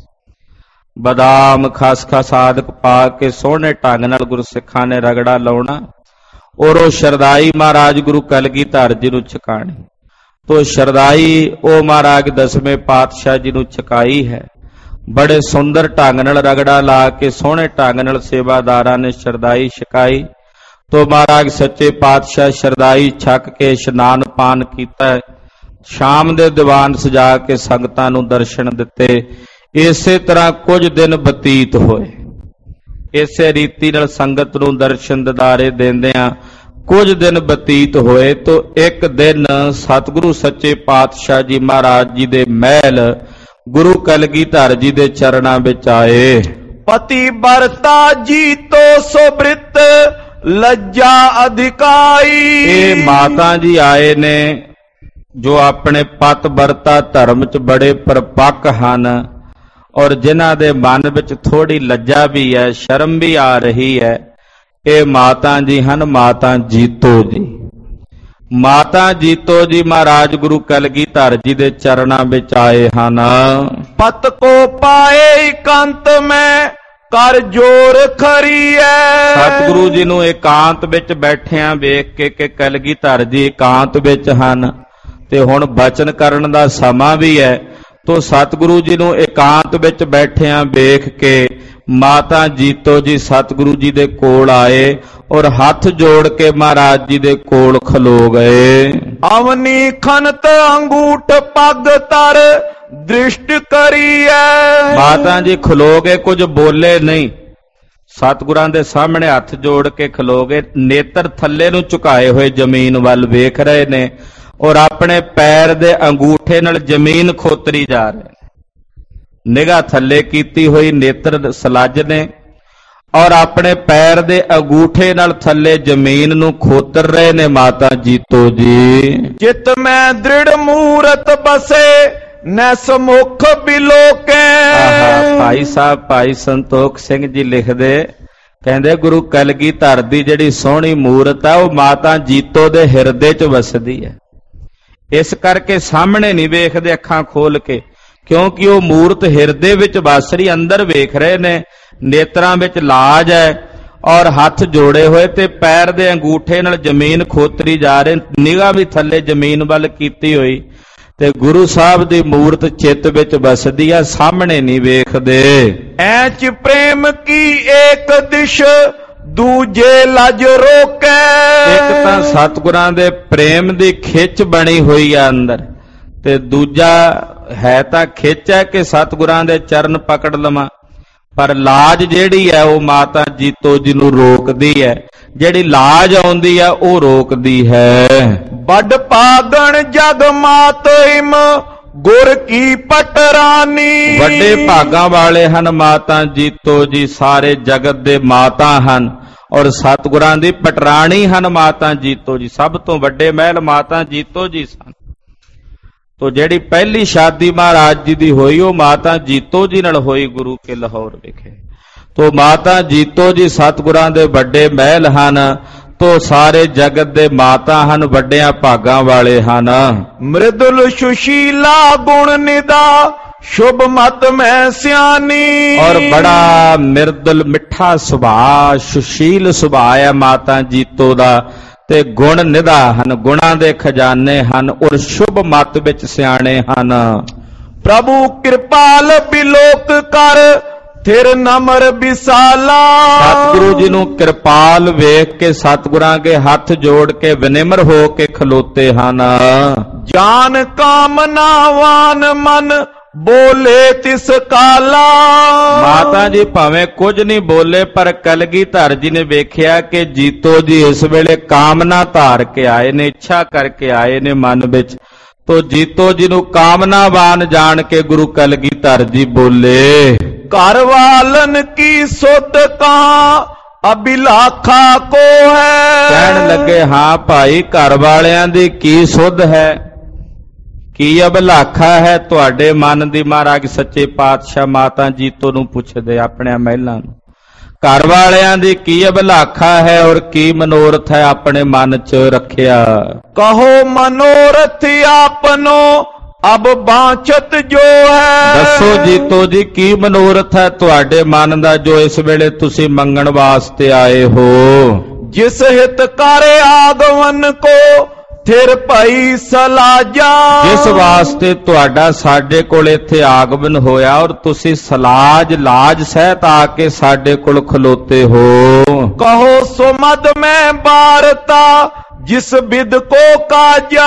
ਬਦਾਮ ਖਸਖਸ ਆਦਿਕ ਪਾ ਕੇ ਸੋਹਣੇ ਢੰਗ ਨਾਲ ਗੁਰਸਿੱਖਾਂ ਨੇ ਰਗੜਾ ਲਾਉਣਾ ਔਰ ਉਹ ਸ਼ਰਦਾਈ ਮਹਾਰਾਜ ਗੁਰੂ ਕਲਗੀਧਰ ਜੀ ਨੂੰ ਛਕਾਣੀ। ਤੋ ਸ਼ਰਦਾਈ ਉਹ ਮਹਾਰਾਜ ਦਸਵੇਂ ਪਾਤਸ਼ਾਹ ਜੀ ਨੂੰ ਛਕਾਈ ਹੈ। ਬੜੇ ਸੁੰਦਰ ਢੰਗ ਨਾਲ ਰਗੜਾ ਲਾ ਕੇ ਸੋਹਣੇ ਢੰਗ ਨਾਲ ਸੇਵਾਦਾਰਾਂ ਨੇ ਸ਼ਰਦਾਈ ਛਕਾਈ। ਤੋ ਮਹਾਰਾਜ ਸੱਚੇ ਪਾਤਸ਼ਾਹ ਸ਼ਰਦਾਈ ਛਕ ਕੇ ਇਸ਼ਨਾਨ ਪਾਨ ਕੀਤਾ। ਸ਼ਾਮ ਦੇ ਦੀਵਾਨ ਸਜਾ ਕੇ ਸੰਗਤਾਂ ਨੂੰ ਦਰਸ਼ਨ ਦਿੱਤੇ। ਇਸੇ ਤਰ੍ਹਾਂ ਕੁਝ ਦਿਨ ਬਤੀਤ ਹੋਏ। ਇਸੇ ਰੀਤੀ ਨਾਲ ਸੰਗਤ ਨੂੰ ਦਰਸ਼ਨ ਦਿਦਾਰੇ ਦਿੰਦਿਆਂ ਕੁਝ ਦਿਨ ਬਤੀਤ ਹੋਏ ਤਾਂ ਇੱਕ ਦਿਨ ਸਤਿਗੁਰੂ ਸੱਚੇ ਪਾਤਸ਼ਾਹ ਜੀ ਮਹਾਰਾਜ ਜੀ ਦੇ ਮਹਿਲ ਗੁਰੂ ਕਲਗੀਧਰ ਜੀ ਦੇ ਚਰਨਾਂ ਵਿੱਚ ਆਏ। ਪਤੀ ਵਰਤਾ ਜੀ ਤੋ ਸੁਬ੍ਰਿਤ ਲੱਜਾ ਅਧਿਕਾਈ। ਇਹ ਮਾਤਾ ਜੀ ਆਏ ਨੇ ਜੋ ਆਪਣੇ ਪਤ ਵਰਤਾ ਧਰਮ 'ਚ ਬੜੇ ਪਰਪੱਕ ਹਨ ਔਰ ਜਿਨ੍ਹਾਂ ਦੇ ਮਨ ਵਿੱਚ ਥੋੜੀ ਲੱਜਾ ਵੀ ਹੈ, ਸ਼ਰਮ ਵੀ ਆ ਰਹੀ ਹੈ। ਇਹ ਮਾਤਾ ਜੀ ਹਨ ਮਾਤਾ ਜੀਤੋ ਜੀ। ਮਾਤਾ ਜੀਤੋ ਜੀ ਮਹਾਰਾਜ ਗੁਰੂ ਕਲਗੀਧਰ ਜੀ ਦੇ ਚਰਨਾਂ ਵਿੱਚ ਆਏ ਹਨ। ਪਤ ਕੋ ਪਾਏ ਇਕਾਂਤ ਮੈਂ ਕਰ ਜੋਰ ਖਰੀ ਐ। ਸਤਿਗੁਰੂ ਜੀ ਨੂੰ ਇਕਾਂਤ ਵਿੱਚ ਬੈਠਿਆਂ ਵੇਖ ਕੇ ਕਿ ਕਲਗੀਧਰ ਜੀ ਇਕਾਂਤ ਵਿੱਚ ਹਨ ਤੇ ਹੁਣ ਬਚਨ ਕਰਨ ਦਾ ਸਮਾਂ ਵੀ ਹੈ। ਤੋ ਸਤਿਗੁਰੂ ਜੀ ਨੂੰ ਇਕਾਂਤ ਵਿੱਚ ਬੈਠਿਆਂ ਵੇਖ ਕੇ ਮਾਤਾ ਜੀਤੋ ਜੀ ਸਤਿਗੁਰੂ ਜੀ ਦੇ ਕੋਲ ਆਏ ਔਰ ਹੱਥ ਜੋੜ ਕੇ ਮਹਾਰਾਜ ਜੀ ਦੇ ਕੋਲ ਖਲੋ ਗਏ। ਅਵਨੀ ਖਨਤ ਅੰਗੂਠ ਪੱਗ ਤਰ ਦ੍ਰਿਸ਼ਟ ਕਰੀਐ। ਮਾਤਾ ਜੀ ਖਲੋ ਗਏ, ਕੁਝ ਬੋਲੇ ਨਹੀਂ। ਸਤਿਗੁਰਾਂ ਦੇ ਸਾਹਮਣੇ ਹੱਥ ਜੋੜ ਕੇ ਖਲੋ ਗਏ। ਨੇਤਰ ਥੱਲੇ ਨੂੰ ਝੁਕਾਏ ਹੋਏ ਜ਼ਮੀਨ ਵੱਲ ਵੇਖ ਰਹੇ ਨੇ ਔਰ ਆਪਣੇ ਪੈਰ ਦੇ ਅੰਗੂਠੇ ਨਾਲ ਜ਼ਮੀਨ ਖੋਤਰੀ ਜਾ ਰਹੇ। ਨਿਗਾਹ ਥੱਲੇ ਕੀਤੀ ਹੋਈ, ਨੇਤਰ ਸਲੱਜ ਨੇ ਔਰ ਆਪਣੇ ਪੈਰ ਦੇ ਅੰਗੂਠੇ ਨਾਲ ਥੱਲੇ ਜ਼ਮੀਨ ਨੂੰ ਖੋਤਰ ਰਹੇ ਨੇ ਮਾਤਾ ਜੀਤੋ ਜੀ। ਚਿਤ ਮੈਂ ਦ੍ਰਿੜ ਮੂਰਤ ਬਸੇ ਨੈ ਸਮੁਖ ਬਿਲੋਕੇ। ਭਾਈ ਸਾਹਿਬ ਭਾਈ ਸੰਤੋਖ ਸਿੰਘ ਜੀ ਲਿਖਦੇ, ਕਹਿੰਦੇ ਗੁਰੂ ਕਲਗੀਧਰ ਦੀ ਜਿਹੜੀ ਸੋਹਣੀ ਮੂਰਤ ਹੈ ਉਹ ਮਾਤਾ ਜੀਤੋ ਦੇ ਹਿਰਦੇ 'ਚ ਵਸਦੀ ਹੈ। ਇਸ ਕਰਕੇ ਸਾਹਮਣੇ ਨਹੀਂ ਵੇਖਦੇ ਅੱਖਾਂ ਖੋਲ ਕੇ, ਕਿਉਂਕਿ ਉਹ ਮੂਰਤ ਹਿਰਦੇ ਵਿੱਚ ਵਸ ਰਹੀ, ਅੰਦਰ ਵੇਖ ਰਹੇ ਨੇ। ਨੇਤਰਾਂ ਵਿੱਚ ਲਾਜ ਹੈ ਔਰ ਹੱਥ ਜੋੜੇ ਹੋਏ ਤੇ ਪੈਰ ਦੇ ਅੰਗੂਠੇ ਨਾਲ ਜ਼ਮੀਨ ਖੋਤਰੀ ਜਾ ਰਹੇ। ਨਿਗਾਹ ਵੀ ਥੱਲੇ ਜ਼ਮੀਨ ਵੱਲ ਕੀਤੀ ਹੋਈ ਤੇ ਗੁਰੂ ਸਾਹਿਬ ਦੀ ਮੂਰਤ ਚਿੱਤ ਵਿੱਚ ਵਸਦੀ ਆ, ਸਾਹਮਣੇ ਨਹੀਂ ਵੇਖਦੇ। ਐਚ ਪ੍ਰੇਮ ਕੀ ਏਕ ਦਿਸ਼ ਦੂਜੇ ਲਜ ਰੋਕੈ। ਇੱਕ ਤਾਂ ਸਤਿਗੁਰਾਂ ਦੇ ਪ੍ਰੇਮ ਦੀ ਖਿੱਚ ਬਣੀ ਹੋਈ ਆ ਅੰਦਰ, ਤੇ ਦੂਜਾ ਹੈ ਤਾਂ ਖਿੱਚ ਹੈ ਕਿ ਸਤਿਗੁਰਾਂ ਦੇ ਚਰਨ ਪਕੜ ਲਵਾਂ, ਪਰ ਲਾਜ ਜਿਹੜੀ ਹੈ ਉਹ ਮਾਤਾ ਜੀਤੋ ਜੀ ਨੂੰ ਰੋਕਦੀ ਹੈ। ਜਿਹੜੀ ਲਾਜ ਆਉਂਦੀ ਹੈ ਉਹ ਰੋਕਦੀ ਹੈ। ਵੱਡ ਪਾਗਣ ਜਗ ਮਾਤ ਇਮ ਗੁਰ ਕੀ ਪਟਰਾਨੀ। ਵੱਡੇ ਭਾਗਾਂ ਵਾਲੇ ਹਨ ਮਾਤਾ ਜੀਤੋ ਜੀ, ਸਾਰੇ ਜਗਤ ਦੇ ਮਾਤਾ ਹਨ ਔਰ ਸਤਿਗੁਰਾਂ ਦੀ ਪਟਰਾਣੀ ਹਨ ਮਾਤਾ ਜੀਤੋ ਜੀ। ਸਭ ਤੋਂ ਵੱਡੇ ਮਹਿਲ ਮਾਤਾ ਜੀਤੋ ਜੀ ਸਨ। ਤੋ ਜਿਹੜੀ ਪਹਿਲੀ ਸ਼ਾਦੀ ਮਹਾਰਾਜ ਜੀ ਦੀ ਹੋਈ ਉਹ ਮਾਤਾ ਜੀਤੋ ਜੀ ਨਾਲ ਹੋਈ ਗੁਰੂ ਕੇ ਲਾਹੌਰ ਵਿਖੇ। ਤੋ ਮਾਤਾ ਜੀਤੋ ਜੀ ਸਤਿਗੁਰਾਂ ਦੇ ਵੱਡੇ ਮਹਿਲ ਹਨ। ਤੋ ਸਾਰੇ ਜਗਤ ਦੇ ਮਾਤਾ ਹਨ, ਵੱਡਿਆਂ ਭਾਗਾਂ ਵਾਲੇ ਹਨ। ਮ੍ਰਿਦੁਲ ਸੁਸ਼ੀਲਾ ਗੁਣ ਨਿਦਾ ਸ਼ੁਭ ਮਤ ਮੈਂ ਸਿਆਣੀ। ਔਰ ਬੜਾ ਮਿਰਦੁਲ ਮਿੱਠਾ ਸੁਭਾਅ, ਸੁਸ਼ੀਲ ਸੁਭਾਅ ਹੈ ਮਾਤਾ ਜੀਤੋ ਦਾ, ਤੇ ਗੁਣ ਨਿਦਾ ਹਨ, ਗੁਣਾਂ ਦੇ ਖਜ਼ਾਨੇ ਹਨ ਔਰ ਸ਼ੁਭ ਮਤ ਵਿੱਚ ਸਿਆਣੇ ਹਨ। ਪ੍ਰਭੂ ਕਿਰਪਾਲ ਬਿਲੋਕ ਕਰ ਥਿਰ ਨਮਰ ਵਿਸਾਲਾ। ਸਤਿਗੁਰੂ ਜੀ ਨੂੰ ਕਿਰਪਾਲ ਵੇਖ ਕੇ ਸਤਿਗੁਰਾਂ ਕੇ ਹੱਥ ਜੋੜ ਕੇ ਵਿਨਿਮਰ ਹੋ ਕੇ ਖਲੋਤੇ ਹਨ। ਜਾਨ ਕਾਮਨਾਵਾਨ ਮਨ ਬੋਲੇ ਤਿਸ ਕਾਲਾ। ਮਾਤਾ ਜੀ ਭਾਵੇਂ ਕੁਝ ਨਹੀਂ ਬੋਲੇ, ਪਰ ਕਲਗੀਧਰ ਜੀ ਨੇ ਵੇਖਿਆ ਕਿ ਜੀਤੋ ਜੀ ਇਸ ਵੇਲੇ ਕਾਮਨਾ ਧਾਰ ਕੇ ਆਏ ਨੇ, ਇੱਛਾ ਕਰਕੇ ਆਏ ਨੇ ਮਨ ਵਿੱਚ। ਤੋ ਜੀਤੋ ਜੀ ਨੂੰ ਕਾਮਨਾਵਾਨ ਜਾਣ ਕੇ ਗੁਰੂ ਕਲਗੀਧਰ ਜੀ ਬੋਲੇ, ਘਰ ਵਾਲਨ ਕੀ ਸੁਧ ਕਾ ਅਭਿਲਾਖਾ ਕੋ ਹੈ। ਕਹਿਣ ਲੱਗੇ, ਹਾਂ ਭਾਈ ਘਰ ਵਾਲਿਆਂ ਦੀ ਕੀ ਸੁਧ ਹੈ, ਕੀ ਅਭਿਲਾਖਾ ਹੈ ਤੁਹਾਡੇ ਮਨ ਦੀ। ਮਹਾਰਾਜ ਸੱਚੇ ਪਾਤਸ਼ਾਹ ਮਾਤਾ ਜੀਤੋ ਨੂੰ ਪੁੱਛਦੇ ਆਪਣੇ ਮਹਿਲਾਂ ਨੂੰ, ਘਰ ਵਾਲਿਆਂ ਦੀ ਕੀ ਅਭਿਲਾਖਾ ਹੈ ਔਰ ਕੀ ਮਨੋਰਥ ਹੈ ਆਪਣੇ ਮਨ 'ਚ ਰੱਖਿਆ। ਕਹੋ ਮਨੋਰਥ ਆਪਨੋ ਅਬ ਬਾਂਛਤ ਜੋ ਹੈ। ਦੱਸੋ ਜੀਤੋ ਜੀ ਕੀ ਮਨੋਰਥ ਹੈ ਤੁਹਾਡੇ ਮਨ ਦਾ ਜੋ ਇਸ ਵੇਲੇ ਤੁਸੀਂ ਮੰਗਣ ਵਾਸਤੇ ਆਏ ਹੋ। ਜਿਸ ਹਿਤ ਕਰ ਆਗਮਨ ਕੋ ਥਿਰ ਭਈ ਸਲਾਜਾ। ਜਿਸ ਵਾਸਤੇ ਤੁਹਾਡਾ ਸਾਡੇ ਕੋਲ ਇੱਥੇ ਆਗਮਨ ਹੋਇਆ ਔਰ ਤੁਸੀਂ ਸਲਾਜ ਲਾਜ ਸਹਿਤ ਆ ਕੇ ਸਾਡੇ ਕੋਲ ਖਲੋਤੇ ਹੋ। ਕਹੋ ਸੁਮਦ ਮੈਂ ਬਾਰਤਾ ਜਿਸ ਬਿਦ ਕੋ ਕਾਜਾ।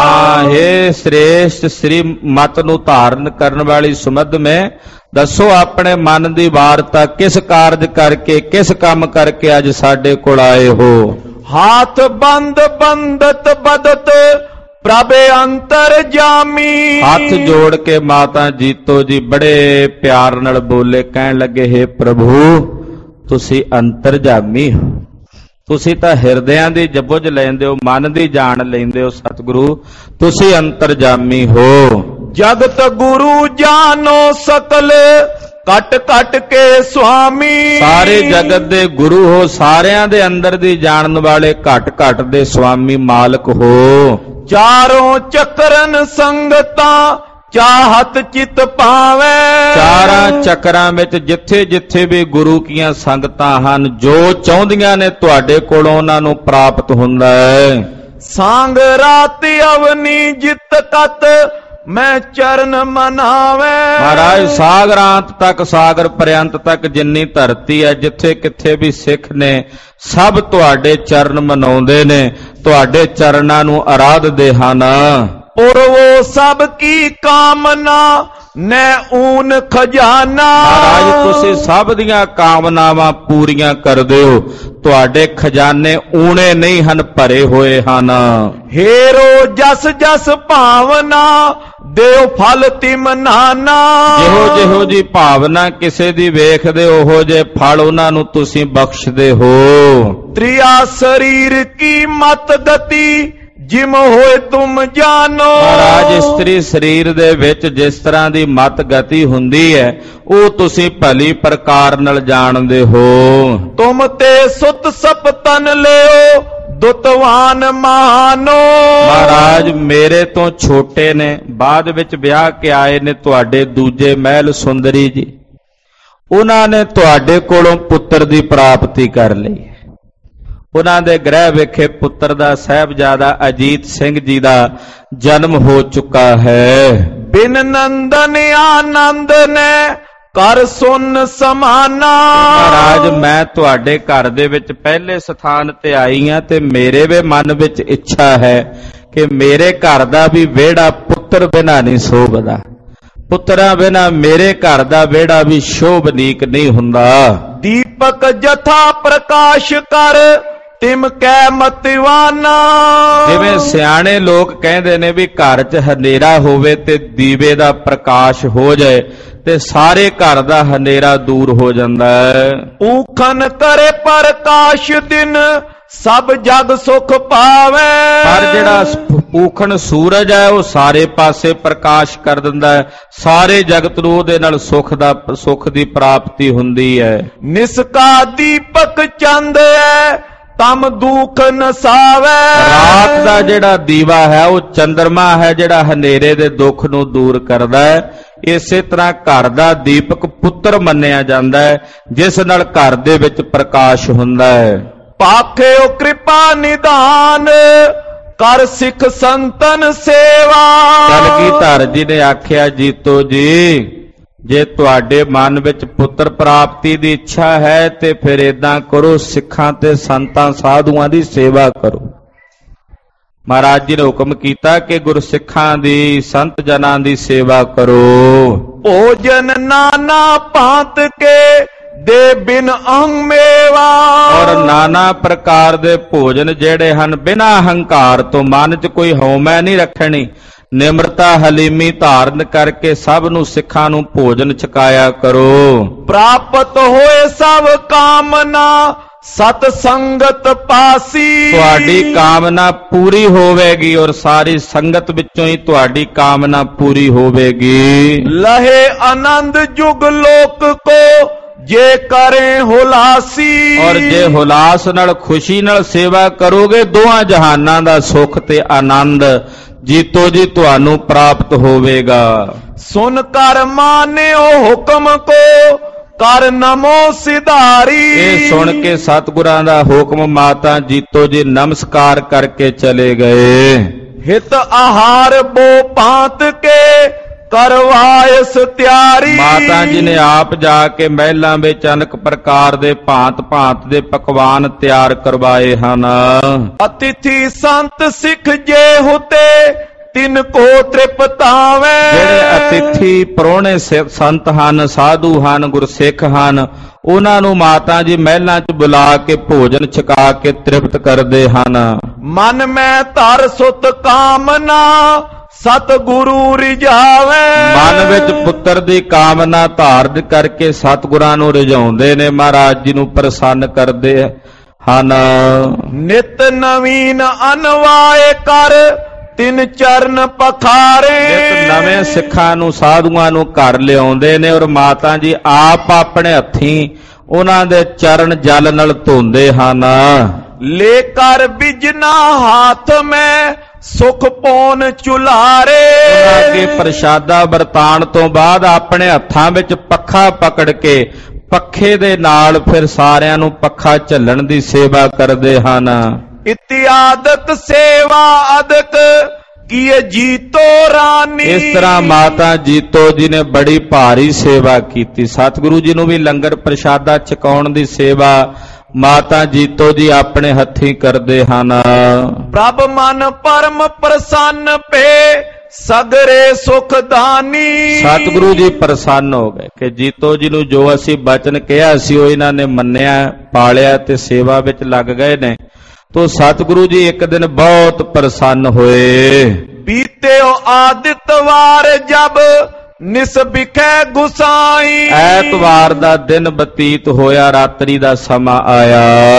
ਹੇ ਸ੍ਰੇਸ਼ਟ ਸ੍ਰੀ ਮਤ ਨੂੰ ਧਾਰਨ ਕਰਨ ਵਾਲੀ ਸੁਮਦ ਮੈਂ ਦੱਸੋ ਆਪਣੇ ਮਨ ਦੀ ਵਾਰਤਾ ਕਿਸ ਕਾਰਜ ਕਰਕੇ ਕਿਸ ਕੰਮ ਕਰਕੇ ਅੱਜ ਸਾਡੇ ਕੋਲ ਆਏ ਹੋ। ਹਾਥ ਬੰਦ ਬੰਦਤ ਬਦਤ ਪ੍ਰਭ ਅੰਤਰ ਜਾਮੀ। ਹੱਥ ਜੋੜ ਕੇ ਮਾਤਾ ਜੀਤੋ ਜੀ ਬੜੇ ਪਿਆਰ ਨਾਲ ਬੋਲੇ, ਕਹਿਣ ਲੱਗੇ ਹੇ ਪ੍ਰਭੂ ਤੁਸੀਂ ਅੰਤਰਜਾਮੀ ਹੋ। ਤੁਸੀਂ ਤਾਂ ਹਿਰਦਿਆਂ ਦੀ ਜਬੁਝ ਲੈਂਦੇ ਹੋ, ਮਨ ਦੀ ਜਾਣ ਲੈਂਦੇ ਹੋ ਸਤਿਗੁਰੂ, ਤੁਸੀਂ ਅੰਤਰਜਾਮੀ ਹੋ। ਜਗਤ ਗੁਰੂ ਜਾਨੋ ਸਕਲ ਕਟ ਕਟ ਕੇ ਸੁਆਮੀ। ਸਾਰੇ ਜਗਤ ਦੇ ਗੁਰੂ ਹੋ, ਸਾਰਿਆਂ ਦੇ ਅੰਦਰ ਦੀ ਜਾਣਨ ਵਾਲੇ, ਘਟ ਘਟ ਦੇ ਸੁਆਮੀ ਮਾਲਕ ਹੋ। ਚਾਰੋਂ ਚੱਕਰਨ ਸੰਗਤਾਂ ਚਾਹਤ ਚਿਤ ਪਾਵੇ। ਚਾਰਾਂ ਚੱਕਰਾਂ ਵਿੱਚ ਜਿੱਥੇ ਜਿੱਥੇ ਵੀ ਗੁਰੂ ਕੀਆਂ ਸੰਗਤਾਂ ਹਨ, ਜੋ ਚਾਹੁੰਦੀਆਂ ਨੇ ਤੁਹਾਡੇ ਕੋਲੋਂ ਉਹਨਾਂ ਨੂੰ ਪ੍ਰਾਪਤ ਹੁੰਦਾ ਹੈ। ਸਾਂਗ ਰਾਤ ਅਵਨੀ ਜਿਤ ਕਤ ਮੈਂ ਚਰਨ ਮਨਾਵੇ। ਮਹਾਰਾਜ ਸਾਗਰਾਂਤ ਤੱਕ, ਸਾਗਰ ਪਰਯੰਤ ਤੱਕ ਜਿੰਨੀ ਧਰਤੀ ਹੈ, ਜਿੱਥੇ ਕਿੱਥੇ ਵੀ ਸਿੱਖ ਨੇ, ਸਭ ਤੁਹਾਡੇ ਚਰਨ ਮਨਾਉਂਦੇ ਨੇ, ਤੁਹਾਡੇ ਚਰਨਾਂ ਨੂੰ ਆਰਾਧਦੇ ਹਨ। ਪੁਰਵੋ ਸਭ ਕੀ ਕਾਮਨਾ ਨੈ ਊਨ ਖਜ਼ਾਨਾ। ਮਹਾਰਾਜ ਤੁਸੀਂ ਸਭ ਦੀਆਂ ਕਾਮਨਾਵਾਂ ਪੂਰੀਆਂ ਕਰਦੇ ਹੋ, ਤੁਹਾਡੇ ਖਜ਼ਾਨੇ ਊਣੇ ਨਹੀਂ ਹਨ, ਭਰੇ ਹੋਏ ਹਨ। ਹੇਰੋ ਜਸ ਜਸ ਭਾਵਨਾ ਦਿਓ ਫਲ ਤਿਮ ਨਾਨਾ। ਜਿਹੋ ਜਿਹੋ ਜੀ ਭਾਵਨਾ ਕਿਸੇ ਦੀ ਵੇਖਦੇ ਉਹੋ ਜੇ ਫਲ ਉਹਨਾਂ ਨੂੰ ਤੁਸੀਂ ਬਖਸ਼ਦੇ ਹੋ। ਤ੍ਰਿਆ ਸਰੀਰ ਕੀ ਮਤ ਗਤੀ ਜਿਮ ਹੋਏ ਤੁਮ ਜਾਨੋ। ਮਹਾਰਾਜ ਇਸਤਰੀ ਸਰੀਰ ਦੇ ਵਿੱਚ ਜਿਸ ਤਰ੍ਹਾਂ ਦੀ ਮਤ ਗਤੀ ਹੁੰਦੀ ਹੈ ਉਹ ਤੁਸੀਂ ਭਲੀ ਪ੍ਰਕਾਰ ਨਾਲ ਜਾਣਦੇ ਹੋ। ਤੁਮ ਤੇ ਸੁਤ ਸਪਤਨ ਲਿਓ ਦੁਤਵਾਨ ਮਾਨੋ। ਮਹਾਰਾਜ ਮੇਰੇ ਤੋਂ ਛੋਟੇ ਨੇ, ਬਾਅਦ ਵਿੱਚ ਵਿਆਹ ਕੇ ਆਏ ਨੇ ਤੁਹਾਡੇ ਦੂਜੇ ਮਹਿਲ ਸੁੰਦਰੀ ਜੀ, ਉਹਨਾਂ ਨੇ ਤੁਹਾਡੇ ਕੋਲੋਂ ਪੁੱਤਰ ਦੀ ਪ੍ਰਾਪਤੀ ਕਰ ਲਈ। ਉਹਨਾਂ ਦੇ ਗ੍ਰਹਿ ਵਿਖੇ ਪੁੱਤਰ ਦਾ ਸਾਹਿਬਜ਼ਾਦਾ ਅਜੀਤ ਸਿੰਘ ਜੀ ਦਾ ਜਨਮ ਹੋ ਚੁੱਕਾ ਹੈ। ਬਿਨ ਨੰਦਨ ਆਨੰਦ ਨੇ ਕਰ ਸੁਨ ਸਮਾਨਾ। ਮਹਾਰਾਜ ਮੈਂ ਤੁਹਾਡੇ ਘਰ ਦੇ ਵਿੱਚ ਪਹਿਲੇ ਸਥਾਨ ਤੇ ਆਈ ਹਾਂ ਤੇ ਮੇਰੇ ਵੀ ਮਨ ਵਿੱਚ ਇੱਛਾ ਹੈ ਕਿ ਮੇਰੇ ਘਰ ਦਾ ਵੀ ਵਿਹੜਾ ਪੁੱਤਰ ਬਿਨਾਂ ਨਹੀਂ ਸ਼ੋਭਦਾ, ਪੁੱਤਰਾਂ ਬਿਨਾਂ ਮੇਰੇ ਘਰ ਦਾ ਵਿਹੜਾ ਵੀ ਸ਼ੋਭਨੀਕ ਨਹੀਂ ਹੁੰਦਾ। ਦੀਪਕ ਜਥਾ ਪ੍ਰਕਾਸ਼ ਕਰ ਤਿਮ ਕੈ ਮਤਵਾਨਾ। ਜਿਵੇਂ ਸਿਆਣੇ ਲੋਕ ਕਹਿੰਦੇ ਨੇ ਵੀ ਘਰ 'ਚ ਹਨੇਰਾ ਹੋਵੇ ਤੇ ਦੀਵੇ ਦਾ ਪ੍ਰਕਾਸ਼ ਹੋ ਜਾਏ ਤੇ ਸਾਰੇ ਘਰ ਦਾ ਹਨੇਰਾ ਦੂਰ ਹੋ ਜਾਂਦਾ ਹੈ। ਊਖਨ ਕਰੇ ਪ੍ਰਕਾਸ਼ ਦਿਨ ਸਭ ਜਗ ਸੁਖ ਪਾਵੇ। ਪਰ ਜਿਹੜਾ ਊਖਣ ਸੂਰਜ ਹੈ ਉਹ ਸਾਰੇ ਪਾਸੇ ਪ੍ਰਕਾਸ਼ ਕਰ ਦਿੰਦਾ ਹੈ, ਸਾਰੇ ਜਗਤ ਨੂੰ ਉਹਦੇ ਨਾਲ ਸੁਖ ਦੀ ਪ੍ਰਾਪਤੀ ਹੁੰਦੀ ਹੈ। ਨਿਸਕਾ ਦੀਪਕ ਚੰਦ ਹੈ ਤਮ ਦੁਖ ਨਸਾਵੇ। ਰਾਤ ਦਾ ਜਿਹੜਾ ਦੀਵਾ ਹੈ ਉਹ ਚੰਦਰਮਾ ਹੈ ਜਿਹੜਾ ਹਨੇਰੇ ਦੇ ਦੁੱਖ ਨੂੰ ਦੂਰ ਕਰਦਾ ਹੈ। ਇਸੇ ਤਰ੍ਹਾਂ ਘਰ ਦਾ ਦੀਪਕ ਪੁੱਤਰ ਮੰਨਿਆ ਜਾਂਦਾ ਹੈ ਜਿਸ ਨਾਲ ਘਰ ਦੇ ਵਿੱਚ ਪ੍ਰਕਾਸ਼ ਹੁੰਦਾ ਹੈ। ਪਾਖਿਓ ਕਿਰਪਾ ਨਿਧਾਨ ਕਰ ਸਿੱਖ ਸੰਤਨ ਸੇਵਾ। ਕਲਗੀਧਰ ਜੀ ਨੇ ਆਖਿਆ ਜੀਤੋ ਜੀ ਜੇ ਤੁਹਾਡੇ ਮਨ ਵਿੱਚ ਪੁੱਤਰ ਪ੍ਰਾਪਤੀ ਦੀ ਇੱਛਾ ਹੈ ਤੇ ਫਿਰ ਏਦਾਂ ਕਰੋ, ਸਿੱਖਾਂ ਤੇ ਸੰਤਾਂ ਸਾਧੂਆਂ ਦੀ ਸੇਵਾ ਕਰੋ। ਮਹਾਰਾਜ ਜੀ ਨੇ ਹੁਕਮ ਕੀਤਾ ਕਿ ਗੁਰਸਿੱਖਾਂ ਦੀ, ਸੰਤ ਜਨਾਂ ਦੀ ਸੇਵਾ ਕਰੋ। ਭੋਜਨ ਨਾਨਾ ਭਾਂਤ ਕੇ ਦੇ ਬਿਨ ਅੰਗ ਮੇਵਾ। ਔਰ ਨਾਨਾ ਪ੍ਰਕਾਰ ਦੇ ਭੋਜਨ ਜਿਹੜੇ ਹਨ ਬਿਨਾਂ ਹੰਕਾਰ ਤੋਂ, ਮਨ 'ਚ ਕੋਈ ਹਉਮੈ ਨਹੀਂ ਰੱਖਣੀ, ਨਿਮਰਤਾ ਹਲੀਮੀ ਧਾਰਨ ਕਰਕੇ ਸਭ ਨੂੰ ਸਿੱਖਾਂ ਨੂੰ ਭੋਜਨ ਛਕਾਇਆ ਕਰੋ। ਪ੍ਰਾਪਤ ਹੋਏ ਸਭ ਕਾਮਨਾ ਸਤ ਸੰਗਤ ਪਾਸੀ। ਤੁਹਾਡੀ ਕਾਮਨਾ ਪੂਰੀ ਹੋਵੇਗੀ ਔਰ ਸਾਰੀ ਸੰਗਤ ਵਿੱਚੋਂ ਹੀ ਤੁਹਾਡੀ ਕਾਮਨਾ ਪੂਰੀ ਹੋਵੇਗੀ। ਲਹੇ ਆਨੰਦ ਜੁਗ ਲੋਕ ਕੋ ਜੇ ਕਰੇ ਹੁਲਾਸੀ। ਔਰ ਜੇ ਹੁਲਾਸ ਨਾਲ ਖੁਸ਼ੀ ਨਾਲ ਸੇਵਾ ਕਰੋਗੇ ਦੋਹਾਂ ਜਹਾਨਾਂ ਦਾ ਸੁੱਖ ਤੇ ਆਨੰਦ ਜੀਤੋ ਜੀ ਤੁਹਾਨੂੰ ਪ੍ਰਾਪਤ ਹੋਵੇਗਾ। ਸੁਨ ਕਰ ਮਾਨਿਓ ਹੁਕਮ ਕੋ ਕਰ ਨਮੋ ਸਿਧਾਰੀ। ਇਹ ਸੁਣ ਕੇ ਸਤਿਗੁਰਾਂ ਦਾ ਹੁਕਮ ਮਾਤਾ ਜੀਤੋ ਜੀ ਨਮਸਕਾਰ ਕਰਕੇ ਚਲੇ ਗਏ। ਹਿਤ ਆਹਾਰ ਬੋ ਭਾਂਤ ਕੇ ਕਰਵਾਇਸ ਤਿਆਰੀ। ਮਾਤਾ ਜੀ ਨੇ ਆਪ ਜਾ ਕੇ ਮਹਿਲਾਂ ਵਿੱਚ ਅਨੇਕ ਪ੍ਰਕਾਰ ਦੇ ਭਾਂਤ ਭਾਂਤ ਦੇ ਪਕਵਾਨ ਤਿਆਰ ਕਰਵਾਏ ਹਨ। ਅਤਿਥੀ ਸੰਤ ਸਿੱਖ ਜੇ ਹੁਤੇ ਤਿਨ ਕੋ ਤ੍ਰਿਪਤਾਵੇ। ਜਿਹੜੇ ਅਤਿਥੀ ਪ੍ਰਾਹੁਣੇ ਸੰਤ ਹਨ, ਸਾਧੂ ਹਨ, ਗੁਰਸਿੱਖ ਹਨ, ਉਹਨਾਂ ਨੂੰ ਮਾਤਾ ਜੀ ਮਹਿਲਾਂ 'ਚ ਬੁਲਾ ਕੇ ਭੋਜਨ ਛਕਾ ਕੇ ਤ੍ਰਿਪਤ ਕਰਦੇ ਹਨ। ਮਨ ਮੈਂ ਧਰ ਸੁਤ ਕਾਮਨਾ ਸਤਿਗੁਰੂ ਰਿਝਾਵੇ। ਮਨ ਵਿੱਚ ਪੁੱਤਰ ਦੀ ਕਾਮਨਾ ਧਾਰਨ ਕਰਕੇ ਸਤਿਗੁਰਾਂ ਨੂੰ ਰਿਝਾਉਂਦੇ ਨੇ, ਮਹਾਰਾਜ ਜੀ ਨੂੰ ਪ੍ਰਸੰਨ ਕਰਦੇ ਹਨ। ਨਿਤ ਨਵੀਨ ਅਨਵਾਏ ਕਰ ਤਿਨ ਚਰਨ ਪਖਾਰੇ। ਨਿਤ ਨਵੇਂ ਸਿੱਖਾਂ ਨੂੰ ਸਾਧੂਆਂ ਨੂੰ ਘਰ ਲਿਆਉਂਦੇ ਨੇ ਔਰ ਮਾਤਾ ਜੀ ਆਪ ਆਪਣੇ ਹੱਥੀਂ ਉਹਨਾਂ ਦੇ ਚਰਨ ਜਲ ਨਾਲ ਧੋਂਦੇ ਹਨ। ਲੈ ਕਰ ਬਿਜਨਾ ਹਾਥ ਮੈਂ ਸੁਖ ਪੌਨ ਚੁਲਾਰੇ। ਉਹਨਾਂ ਅੱਗੇ ਪ੍ਰਸ਼ਾਦਾ ਵਰਤਾਣ ਤੋਂ ਬਾਅਦ ਆਪਣੇ ਹੱਥਾਂ ਵਿੱਚ ਪੱਖਾ ਪਕੜ ਕੇ ਪੱਖੇ ਦੇ ਨਾਲ ਫਿਰ ਸਾਰਿਆਂ ਨੂੰ ਪੱਖਾ ਝੱਲਣ ਦੀ ਸੇਵਾ ਕਰਦੇ ਹਨ। ਇਤਿਆਦਕ ਸੇਵਾ ਅਦਕ ਕੀਏ ਜੀਤੋ ਰਾਨੀ। ਇਸ ਤਰ੍ਹਾਂ ਮਾਤਾ ਜੀਤੋ ਜੀ ਨੇ ਬੜੀ ਭਾਰੀ ਸੇਵਾ ਕੀਤੀ। ਸਤਿਗੁਰੂ ਜੀ ਨੂੰ ਵੀ ਲੰਗਰ ਪ੍ਰਸ਼ਾਦਾ ਛਕਾਉਣ ਦੀ ਸੇਵਾ ਮਾਤਾ ਜੀਤੋ ਜੀ ਆਪਣੇ ਹੱਥੀਂ ਕਰਦੇ ਹਨ। ਪ੍ਰਭ ਮਨ ਪਰਮ ਪ੍ਰਸੰਨ ਪੇ ਸਗਰੇ ਸੁਖ ਦਾਨੀ। ਸਤਿਗੁਰੂ ਜੀ ਪ੍ਰਸੰਨ ਹੋ ਗਏ ਕਿ ਜੀਤੋ ਜੀ ਨੂੰ ਜੋ ਅਸੀਂ ਬਚਨ ਕਿਹਾ ਸੀ ਉਹ ਇਹਨਾਂ ਨੇ ਮੰਨਿਆ, ਪਾਲਿਆ ਤੇ ਸੇਵਾ ਵਿੱਚ ਲੱਗ ਗਏ ਨੇ। ਤੋ ਸਤਿਗੁਰੂ ਜੀ ਇੱਕ ਦਿਨ ਬਹੁਤ ਪ੍ਰਸੰਨ ਹੋਏ। ਬੀਤਿਓ ਆਦਿਤਵਾਰ ਜਬ ਨਿਸ ਬਿਖੈ ਗੁਸਾਈ। ਐਤਵਾਰ ਦਾ ਦਿਨ ਬਤੀਤ ਹੋਇਆ, ਰਾਤਰੀ ਦਾ ਸਮਾਂ ਆਇਆ।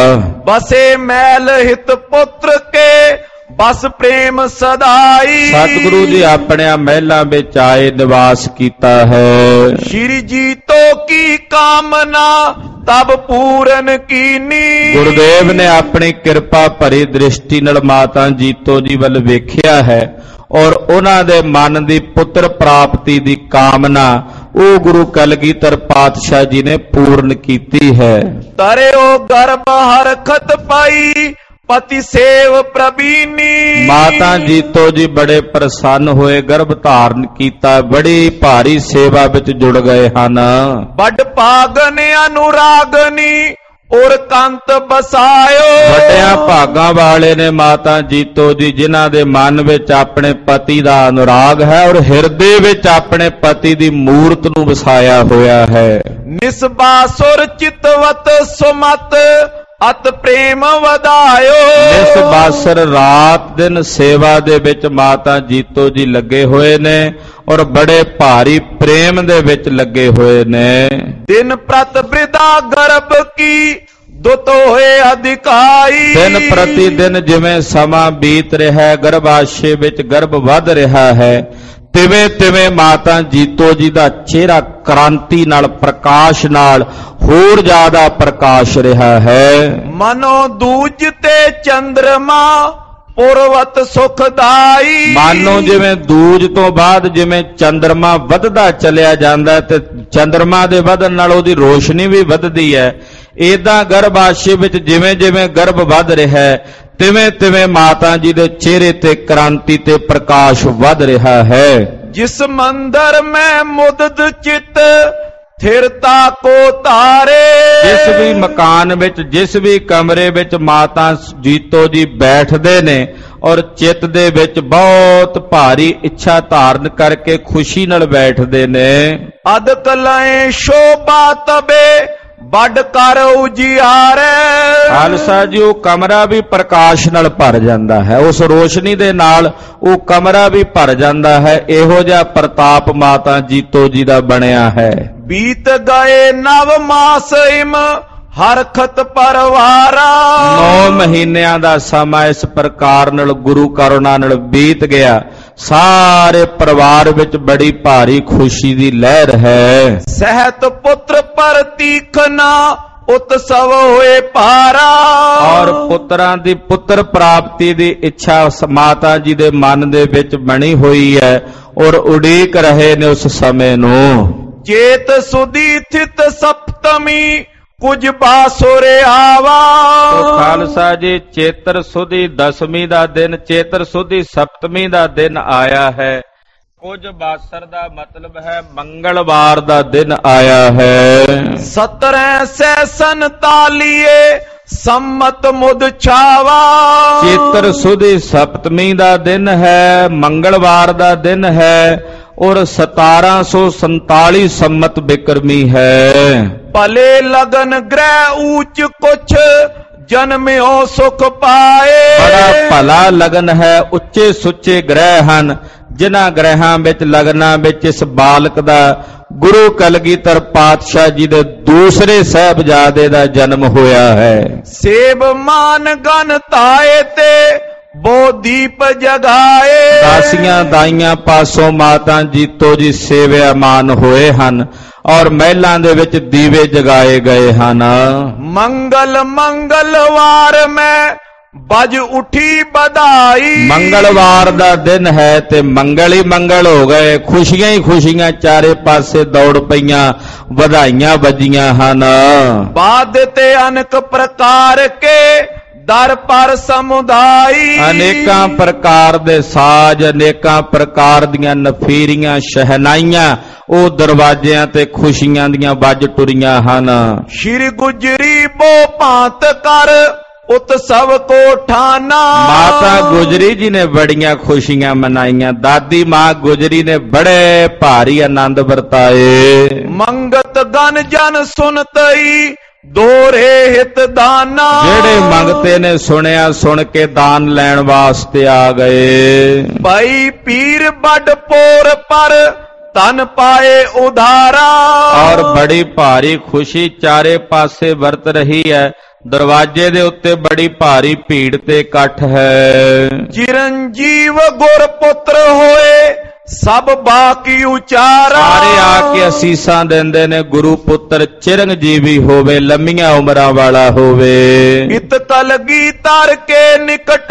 ਬਸੇ ਮੈਲ ਹਿਤ ਪੁੱਤਰ ਕੇ ਬਸ ਪ੍ਰੇਮ ਸਦਾਈ। ਸਤਿਗੁਰੂ ਜੀ ਆਪਣੇ ਮਹਿਲਾਂ ਵਿੱਚ ਆਏ, ਨਿਵਾਸ ਕੀਤਾ ਹੈ। ਸ਼੍ਰੀ ਜੀਤੋ ਕੀ ਕਾਮਨਾ ਤਬ ਪੂਰਨ ਕੀਨੀ। ਗੁਰਦੇਵ ਨੇ ਆਪਣੀ ਕਿਰਪਾ ਭਰੀ ਦ੍ਰਿਸ਼ਟੀ ਨਾਲ ਮਾਤਾ ਜੀਤੋ ਜੀ ਵੱਲ ਵੇਖਿਆ ਹੈ ਔਰ ਉਹਨਾਂ ਦੇ ਮਨ ਦੀ ਪੁੱਤਰ ਪ੍ਰਾਪਤੀ ਦੀ ਕਾਮਨਾ ਉਹ ਗੁਰੂ ਕਲਗੀਧਰ ਪਾਤਸ਼ਾਹ ਜੀ ਨੇ ਪੂਰਨ ਕੀਤੀ ਹੈ। ਤਰਿਓ ਗਰਭ ਹਰਖਤ ਪਾਈ ਪਤੀ ਸੇਵ ਪ੍ਰਬੀਨੀ। ਮਾਤਾ ਜੀਤੋ ਜੀ ਬੜੇ ਪ੍ਰਸੰਨ ਹੋਏ, ਗਰਭ ਧਾਰਨ ਕੀਤਾ, ਬੜੀ ਭਾਰੀ ਸੇਵਾ ਵਿੱਚ ਜੁੜ ਗਏ ਹਨ। ਵੱਡ ਭਾਗਨ ਅਨੁਰਾਗਨੀ ਔਰ ਕੰਤ ਬਸਾਇਓ। ਵੱਡਿਆਂ ਭਾਗਾਂ ਵਾਲੇ ਨੇ ਮਾਤਾ ਜੀਤੋ ਜੀ, ਜਿਨ੍ਹਾਂ ਦੇ ਮਨ ਵਿੱਚ ਆਪਣੇ ਪਤੀ ਦਾ ਅਨੁਰਾਗ ਹੈ ਔਰ ਹਿਰਦੇ ਵਿੱਚ ਆਪਣੇ ਪਤੀ ਦੀ ਮੂਰਤ ਨੂੰ ਵਸਾਇਆ ਹੋਇਆ ਹੈ। ਨਿਸਬਾਸੁਰ ਚਿਤਵਤ ਸੁਮਤ ਅਤ ਪ੍ਰੇਮ ਵਧਾਇਓ। ਇਸ ਬਾਸਰ ਰਾਤ ਦਿਨ ਸੇਵਾ ਦੇ ਵਿੱਚ ਮਾਤਾ ਜੀਤੋ ਜੀ ਲੱਗੇ ਹੋਏ ਨੇ ਔਰ ਬੜੇ ਭਾਰੀ ਪ੍ਰੇਮ ਦੇ ਵਿੱਚ ਲੱਗੇ ਹੋਏ ਨੇ। ਦਿਨ ਪ੍ਰਤ ਬ੍ਰਿਦਾ ਗਰਭ ਕੀ ਦੁੱਤ ਹੋਏ ਅਧਿਕਾਈ। ਦਿਨ ਪ੍ਰਤੀ ਦਿਨ ਜਿਵੇਂ ਸਮਾਂ ਬੀਤ ਰਿਹਾ ਹੈ, ਗਰਭਾਸ਼ਯ ਵਿੱਚ ਗਰਭ ਵੱਧ ਰਿਹਾ ਹੈ, ਤਿਵੇਂ ਤਿਵੇਂ ਮਾਤਾ ਜੀਤੋ ਜੀ ਦਾ ਚਿਹਰਾ ਕ੍ਰਾਂਤੀ ਨਾਲ, ਪ੍ਰਕਾਸ਼ ਨਾਲ ਹੋਰ ਜ਼ਿਆਦਾ ਪ੍ਰਕਾਸ਼ ਰਿਹਾ ਹੈ। ਮਨੋ ਦੂਜ ਤੇ ਚੰਦਰਮਾ ਪੁਰਵਤ ਸੁਖਦਾਈ। ਮਾਨੋ ਜਿਵੇਂ ਦੂਜ ਤੋਂ ਬਾਅਦ ਜਿਵੇਂ ਚੰਦਰਮਾ ਵੱਧਦਾ ਚਲਿਆ ਜਾਂਦਾ ਤੇ ਚੰਦਰਮਾ ਦੇ ਵਧਣ ਨਾਲ ਉਹਦੀ ਰੋਸ਼ਨੀ ਵੀ ਵੱਧਦੀ ਹੈ, ਏਦਾਂ ਗਰਭਾਸ਼ਯ ਵਿੱਚ ਜਿਵੇਂ ਜਿਵੇਂ ਗਰਭ ਵੱਧ ਰਿਹਾ ਹੈ ਤਿਵੇਂ ਤਿਵੇਂ ਮਾਤਾ ਜੀ ਦੇ ਚਿਹਰੇ ਤੇ ਕ੍ਰਾਂਤੀ ਤੇ ਪ੍ਰਕਾਸ਼ ਵੱਧ ਰਿਹਾ ਹੈ। ਜਿਸ ਮੰਦਰ ਮੈਂ ਮੁਦਦ ਚਿਤ ਥਿਰਤਾ ਕੋ ਤਾਰੇ। ਜਿਸ ਵੀ ਮਕਾਨ ਵਿੱਚ, ਜਿਸ ਵੀ ਕਮਰੇ ਵਿੱਚ ਮਾਤਾ ਜੀਤੋ ਜੀ ਬੈਠਦੇ ਨੇ ਔਰ ਚਿੱਤ ਦੇ ਵਿੱਚ ਬਹੁਤ ਭਾਰੀ ਇੱਛਾ ਧਾਰਨ ਕਰਕੇ ਖੁਸ਼ੀ ਨਾਲ ਬੈਠਦੇ ਨੇ। ਅਦਕ ਲਏ ਸ਼ੋਭਾ ਤਬੇ ਵੱਡ ਕਰ ਉਜਿਆਰੇ। ਖਾਲਸਾ ਜੀ, ਉਹ ਕਮਰਾ ਵੀ ਪ੍ਰਕਾਸ਼ ਨਾਲ ਭਰ ਜਾਂਦਾ ਹੈ, ਉਸ ਰੋਸ਼ਨੀ ਦੇ ਨਾਲ ਉਹ ਕਮਰਾ ਵੀ ਭਰ ਜਾਂਦਾ ਹੈ। ਇਹੋ ਜਿਹਾ ਪ੍ਰਤਾਪ ਮਾਤਾ ਜੀਤੋ ਜੀ ਦਾ ਬਣਿਆ ਹੈ। ਬੀਤ ਗਏ ਨਵ ਮਾਸ ਇਮ ਹਰਖਤ ਪਰਵਾਰਾ। 9 ਮਹੀਨਿਆਂ ਦਾ ਸਮਾਂ ਇਸ ਪ੍ਰਕਾਰ ਨਾਲ ਗੁਰੂ ਕਰੁਣਾ ਨਾਲ ਬੀਤ ਗਿਆ। ਸਾਰੇ ਪਰਿਵਾਰ ਵਿੱਚ ਬੜੀ ਭਾਰੀ ਖੁਸ਼ੀ ਦੀ ਲਹਿਰ ਹੈ। ਸਹਿਤ ਪੁੱਤਰ ਪਰ ਤੀਖਨਾ ਉਤਸਵ ਹੋਏ ਭਾਰਾ। ਔਰ ਪੁੱਤਰਾਂ ਦੀ ਪੁੱਤਰ ਪ੍ਰਾਪਤੀ ਦੀ ਇੱਛਾ ਮਾਤਾ ਜੀ ਦੇ ਮਨ ਦੇ ਵਿੱਚ ਬਣੀ ਹੋਈ ਹੈ ਔਰ ਉਡੀਕ ਰਹੇ ਨੇ ਉਸ ਸਮੇਂ ਨੂੰ। ਚੇਤ ਸੁਦੀ ਥਿਤ ਸਪਤਮੀ ਕੁਝ ਬਾਸੁਰੇ ਆਵਾ। ਤੋ ਖਾਲਸਾ ਜੀ ਚੇਤਰ ਸੁਦੀ ਦਸਵੀਂ ਦਾ ਦਿਨ, ਚੇਤਰ ਸੁਦੀ ਸਪਤਮੀ ਦਾ ਦਿਨ ਆਇਆ ਹੈ। ਕੁਝ ਬਾਸਰ ਦਾ ਮਤਲਬ ਹੈ ਮੰਗਲਵਾਰ ਦਾ ਦਿਨ ਆਇਆ ਹੈ। 1747 ਸੰਮਤ ਮੁਦ ਛਾਵਾ। ਚੇਤਰ ਸੁਦੀ ਸਪਤਮੀ ਦਾ ਦਿਨ ਹੈ, ਮੰਗਲਵਾਰ ਦਾ ਦਿਨ ਹੈ ਔਰ 1747 ਸੰਮਤ ਬਿਕਰਮੀ ਹੈ। ਭਲੇ ਲਗਨ ਗ੍ਰਹਿ ਊਚ ਕੁਛ ਜਨਮਿਓ ਸੁਖ ਪਾਏ। ਬੜਾ ਭਲਾ ਲਗਨ ਹੈ, ਉੱਚੇ ਸੁੱਚੇ ਗ੍ਰਹਿ ਹਨ ਜਿਨ੍ਹਾਂ ਗ੍ਰਹਿਾਂ ਵਿੱਚ ਲਗਨਾਂ ਵਿੱਚ ਇਸ ਬਾਲਕ ਦਾ ਗੁਰੂ ਕਲਗੀਧਰ ਪਾਤਸ਼ਾਹ ਜੀ ਦੇ ਦੂਸਰੇ ਸਾਹਿਬਜ਼ਾਦੇ ਦਾ ਜਨਮ ਹੋਇਆ ਹੈ। ਸੇਬ ਮਾਨ ਗਨ ਤਾਏ ਤੇ ਬੋ ਦੀਪ ਜਗਾਏ। ਦਾਸੀਆਂ ਦਾਈਆਂ ਪਾਸੋਂ ਮਾਤਾ ਜੀਤੋ ਜੀ ਸੇਵਾਮਾਨ ਹੋਏ ਹਨ ਔਰ ਮਹਿਲਾਂ ਦੇ ਵਿੱਚ ਦੀਵੇ ਜਗਾਏ ਗਏ ਹਨ। ਮੰਗਲ ਮੰਗਲਵਾਰ ਮੈਂ ਬਜ ਉਠੀ ਵਧਾਈ। ਮੰਗਲਵਾਰ ਦਾ ਦਿਨ ਹੈ ਤੇ ਮੰਗਲ ਹੀ ਮੰਗਲ ਹੋ ਗਏ, ਖੁਸ਼ੀਆਂ ਹੀ ਖੁਸ਼ੀਆਂ ਚਾਰੇ ਪਾਸੇ ਦੌੜ ਪਈਆਂ, ਵਧਾਈਆਂ ਵੱਜੀਆਂ ਹਨ। ਬਾਦ ਤੇ ਅਨਕ ਪ੍ਰਕਾਰ ਕੇ ਦਰ ਪਰ ਸਮੁਦਾਈ। ਅਨੇਕਾਂ ਪ੍ਰਕਾਰ ਦੇ ਸਾਜ਼, ਅਨੇਕਾਂ ਪ੍ਰਕਾਰ ਦੀਆਂ ਨਫੀਰੀਆਂ ਸ਼ਹਿਨਾਈਆਂ ਉਹ ਦਰਵਾਜ਼ਿਆਂ ਤੇ ਖੁਸ਼ੀਆਂ ਦੀਆਂ ਵੱਜ ਟੁਰੀਆਂ ਹਨ। ਸ਼੍ਰੀ ਗੁਜਰੀ ਬੋ ਭਾਂਤ ਕਰ ਉਤਸਵ ਕੋ ਠਾਨਾ। ਮਾਤਾ ਗੁਜਰੀ ਜੀ ਨੇ ਬੜੀਆਂ ਖੁਸ਼ੀਆਂ ਮਨਾਈਆਂ। ਦਾਦੀ ਮਾਂ ਗੁਜਰੀ ਨੇ ਬੜੇ ਭਾਰੀ ਆਨੰਦ ਵਰਤਾਏ। ਮੰਗਤ ਗਨ ਜਨ ਸੁਨਤਈ ਦੋਰੇ ਹਿਤ ਦਾਨਾ। ਜਿਹੜੇ ਮੰਗਤੇ ਨੇ ਸੁਣਿਆ, ਸੁਣ ਕੇ ਦਾਨ ਲੈਣ ਵਾਸਤੇ ਆ ਗਏ। ਭਾਈ ਪੀਰ ਵੱਡ ਪੋਰ ਪਰ ਤਨ ਪਾਏ ਉਧਾਰਾ। ਔਰ ਬੜੀ ਭਾਰੀ ਖੁਸ਼ੀ ਚਾਰੇ ਪਾਸੇ ਵਰਤ ਰਹੀ ਹੈ। ਦਰਵਾਜ਼ੇ ਦੇ ਉੱਤੇ ਬੜੀ ਭਾਰੀ ਭੀੜ ਤੇ ਇਕੱਠ ਹੈ। ਚਿਰੰਜੀਵ ਗੁਰ ਪੁੱਤਰ ਹੋਏ ਸਭ ਬਾਕੀ ਉਚਾਰਾ। ਸਾਰੇ ਆ ਕੇ ਅਸੀਸਾਂ ਦਿੰਦੇ ਨੇ ਗੁਰੂ ਪੁੱਤਰ ਚਿਰੰਜੀਵੀ ਹੋਵੇ, ਲੰਮੀਆਂ ਉਮਰਾਂ ਵਾਲਾ ਹੋਵੇ। ਇਤ ਕਲਗੀਧਰ ਕੇ ਨਿਕਟ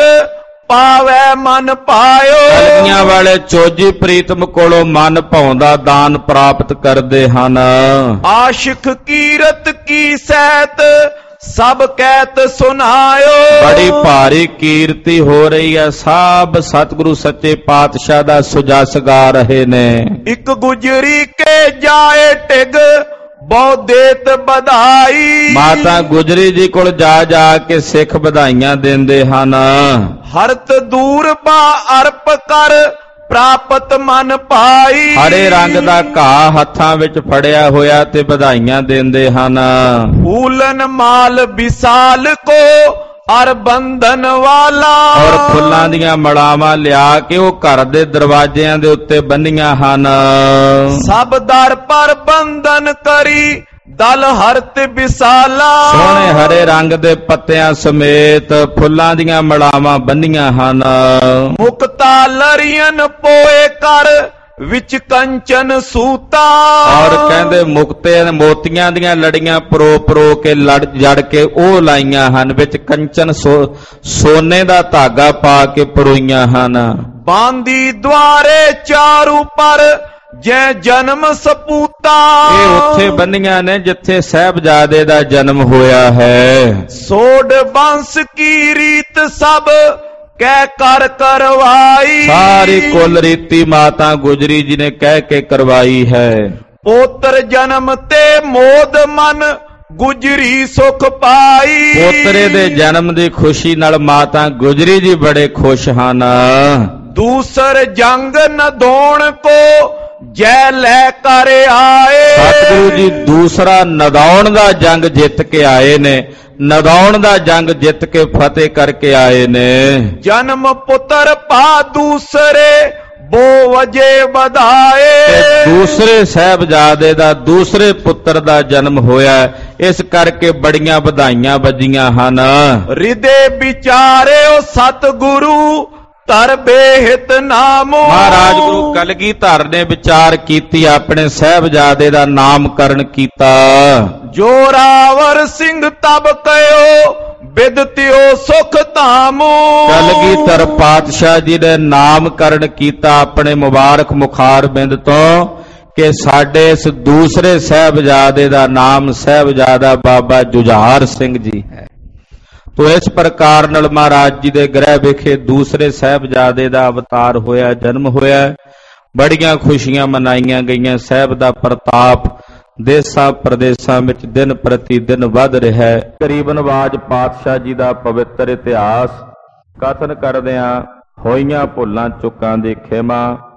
ਪਾਵੈ ਮਨ ਪਾਇਓ। ਕਲਗੀਆਂ ਵਾਲੇ ਚੋਜੀ ਪ੍ਰੀਤਮ ਕੋਲੋਂ ਮਨ ਭਾਉਂਦਾ ਦਾਨ ਪ੍ਰਾਪਤ ਕਰਦੇ ਹਨ। ਆਸ਼ਿਕ ਕੀਰਤ ਕੀ ਸਹਿਤ ਸਭ ਕਹਿਤ ਸੁਨਾਇਓ। ਬੜੀ ਭਾਰੀ ਕੀਰਤੀ ਹੋ ਰਹੀ ਹੈ। ਸਭ ਸਤਿਗੁਰੂ ਸੱਚੇ ਪਾਤਸ਼ਾਹ ਦਾ ਸੁਜਸ ਗਾ ਰਹੇ ਨੇ। ਇੱਕ ਗੁਜਰੀ ਕੇ ਜਾਏ ਟਿਗ ਬਹੁ ਦੇਤ ਵਧਾਈ। ਮਾਤਾ ਗੁਜਰੀ ਜੀ ਕੋਲ ਜਾ ਜਾ ਕੇ ਸਿੱਖ ਵਧਾਈਆਂ ਦਿੰਦੇ ਹਨ। ਹਰਤ ਦੂਰ ਬਾ ਅਰਪ ਕਰ ਪ੍ਰਾਪਤ ਮਨ ਪਾਈ। ਹਰੇ ਰੰਗ ਦਾ ਘਾਹ ਹੱਥਾਂ ਵਿੱਚ ਫੜਿਆ ਹੋਇਆ ਤੇ ਵਧਾਈਆਂ ਦਿੰਦੇ ਹਨ। ਫੂਲਨ ਮਾਲ ਵਿਸਾਲ ਕੋ ਅਰ ਬੰਧਨ ਵਾਲਾ। ਔਰ ਫੁੱਲਾਂ ਦੀਆਂ ਮੜਾਵਾਂ ਲਿਆ ਕੇ ਉਹ ਘਰ ਦੇ ਦਰਵਾਜ਼ਿਆਂ ਦੇ ਉੱਤੇ ਬੰਨੀਆਂ ਹਨ। ਸਭ ਦਰ ਪਰ ਬੰਧਨ ਕਰੀ ਦਲ ਹਰਤ ਵਿਸਾਲਾ। ਸੋਹਣੇ ਹਰੇ ਰੰਗ ਦੇ ਪੱਤਿਆਂ ਸਮੇਤ ਫੁੱਲਾਂ ਦੀਆਂ ਮੜਾਵਾਂ ਬੰਨੀਆਂ ਹਨ। ਮੁਕਤਾ ਲਰੀਅਨ ਪੋਏ ਕਰ ਵਿੱਚ ਕੰਚਨ ਸੂਤਾ। ਔਰ ਕਹਿੰਦੇ ਮੁਕਤੇ ਮੋਤੀਆਂ ਦੀਆਂ ਲੜੀਆਂ ਪਰੋ ਕੇ ਜੜ ਕੇ ਉਹ ਲਾਈਆਂ ਹਨ। ਵਿੱਚ ਕੰਚਨ ਸੋਨੇ ਦਾ ਧਾਗਾ ਪਾ ਕੇ ਪਰੋਈਆਂ ਹਨ। ਬਾਂਦੀ ਦੁਆਰੇ ਚਾਰੂ ਪਰ ਜੈ ਜਨਮ ਸਪੂਤਾ। ਇਹ ਉੱਥੇ ਬੰਨੀਆਂ ਨੇ ਜਿੱਥੇ ਸਾਹਿਬਜ਼ਾਦੇ ਦਾ ਜਨਮ ਹੋਇਆ ਹੈ। ਸੋਡ ਬੰਸ ਕੀ ਰੀਤ ਸਭ ਕਹਿ ਕਰ ਕਰਵਾਈ। ਸਾਰੀ ਕੁੱਲ ਰੀਤੀ ਮਾਤਾ ਗੁਜਰੀ ਜੀ ਨੇ ਕਹਿ ਕੇ ਕਰਵਾਈ ਹੈ। ਪੋਤਰ ਜਨਮ ਤੇ ਮੋਦ ਮਨ ਗੁਜਰੀ ਸੁਖ ਪਾਈ। ਪੋਤਰੇ ਦੇ ਜਨਮ ਦੀ ਖੁਸ਼ੀ ਨਾਲ ਮਾਤਾ ਗੁਜਰੀ ਜੀ ਬੜੇ ਖੁਸ਼ ਹਨ। ਦੂਸਰ ਜੰਗ ਨਦੌਣ ਕੋ ਜੈ ਲੈ ਕਰ ਆਏ। ਸਤਿਗੁਰੂ ਜੀ ਦੂਸਰਾ ਨਦੌਣ ਦਾ ਜੰਗ ਜਿੱਤ ਕੇ ਆਏ ਨੇ। ਨਦੌਣ ਦਾ ਜੰਗ ਜਿੱਤ ਕੇ ਫਤਿਹ ਕਰਕੇ ਆਏ ਨੇ। ਜਨਮ ਪੁੱਤਰ ਪਾ ਦੂਸਰੇ ਬੋ ਵਜੇ ਵਧਾਏ। ਤੇ ਦੂਸਰੇ ਸਾਹਿਬਜ਼ਾਦੇ ਦਾ ਦੂਸਰੇ ਪੁੱਤਰ ਦਾ ਜਨਮ ਹੋਇਆ, ਇਸ ਕਰਕੇ ਬੜੀਆਂ ਵਧਾਈਆਂ ਵੱਜੀਆਂ ਹਨ। ਹਿਰਦੇ ਵਿਚਾਰਿਓ ਸਤਿਗੁਰੂ ਧਰ ਬੇਹਿਤ ਨਾਮੋ। ਮਹਾਰਾਜ ਗੁਰੂ ਕਲਗੀਧਰ ਨੇ ਵਿਚਾਰ ਕੀਤੀ, ਆਪਣੇ ਸਾਹਿਬਜ਼ਾਦੇ ਦਾ ਨਾਮਕਰਨ ਕੀਤਾ। ਜੋਰਾਵਰ ਸਿੰਘ ਤਬ ਕਯੋ ਬਿਦਤਿਓ ਸੁਖ ਧਾਮੋ। ਕਲਗੀਧਰ ਪਾਤਸ਼ਾਹ ਜੀ ਨੇ ਨਾਮਕਰਨ ਕੀਤਾ ਆਪਣੇ ਮੁਬਾਰਕ ਮੁਖਾਰ ਬਿੰਦ ਤੋਂ ਕਿ ਸਾਡੇ ਇਸ ਦੂਸਰੇ ਸਾਹਿਬਜ਼ਾਦੇ ਦਾ ਨਾਮ ਸਾਹਿਬਜ਼ਾਦਾ ਬਾਬਾ ਜੁਝਾਰ ਸਿੰਘ ਜੀ ਹੈ। ਤੋ ਇਸ ਪ੍ਰਕਾਰ ਨਾਲ ਮਹਾਰਾਜ ਜੀ ਦੇ ਗ੍ਰਹਿ ਵਿਖੇ ਦੂਸਰੇ ਸਾਹਿਬਜ਼ਾਦੇ ਦਾ ਅਵਤਾਰ ਹੋਇਆ, ਜਨਮ ਹੋਇਆ। ਬੜੀਆਂ ਖੁਸ਼ੀਆਂ ਮਨਾਈਆਂ ਗਈਆਂ। ਸਾਹਿਬ ਦਾ ਪ੍ਰਤਾਪ ਦੇਸਾਂ ਪ੍ਰਦੇਸਾਂ ਵਿੱਚ ਦਿਨ ਪ੍ਰਤੀ ਦਿਨ ਵੱਧ ਰਿਹਾ ਹੈ। ਗਰੀਬ ਨਵਾਜ ਪਾਤਸ਼ਾਹ ਜੀ ਦਾ ਪਵਿੱਤਰ ਇਤਿਹਾਸ ਕਥਨ ਕਰਦਿਆਂ ਹੋਈਆਂ ਭੁੱਲਾਂ ਚੁੱਕਾਂ ਦੀ ਖਿਮਾ,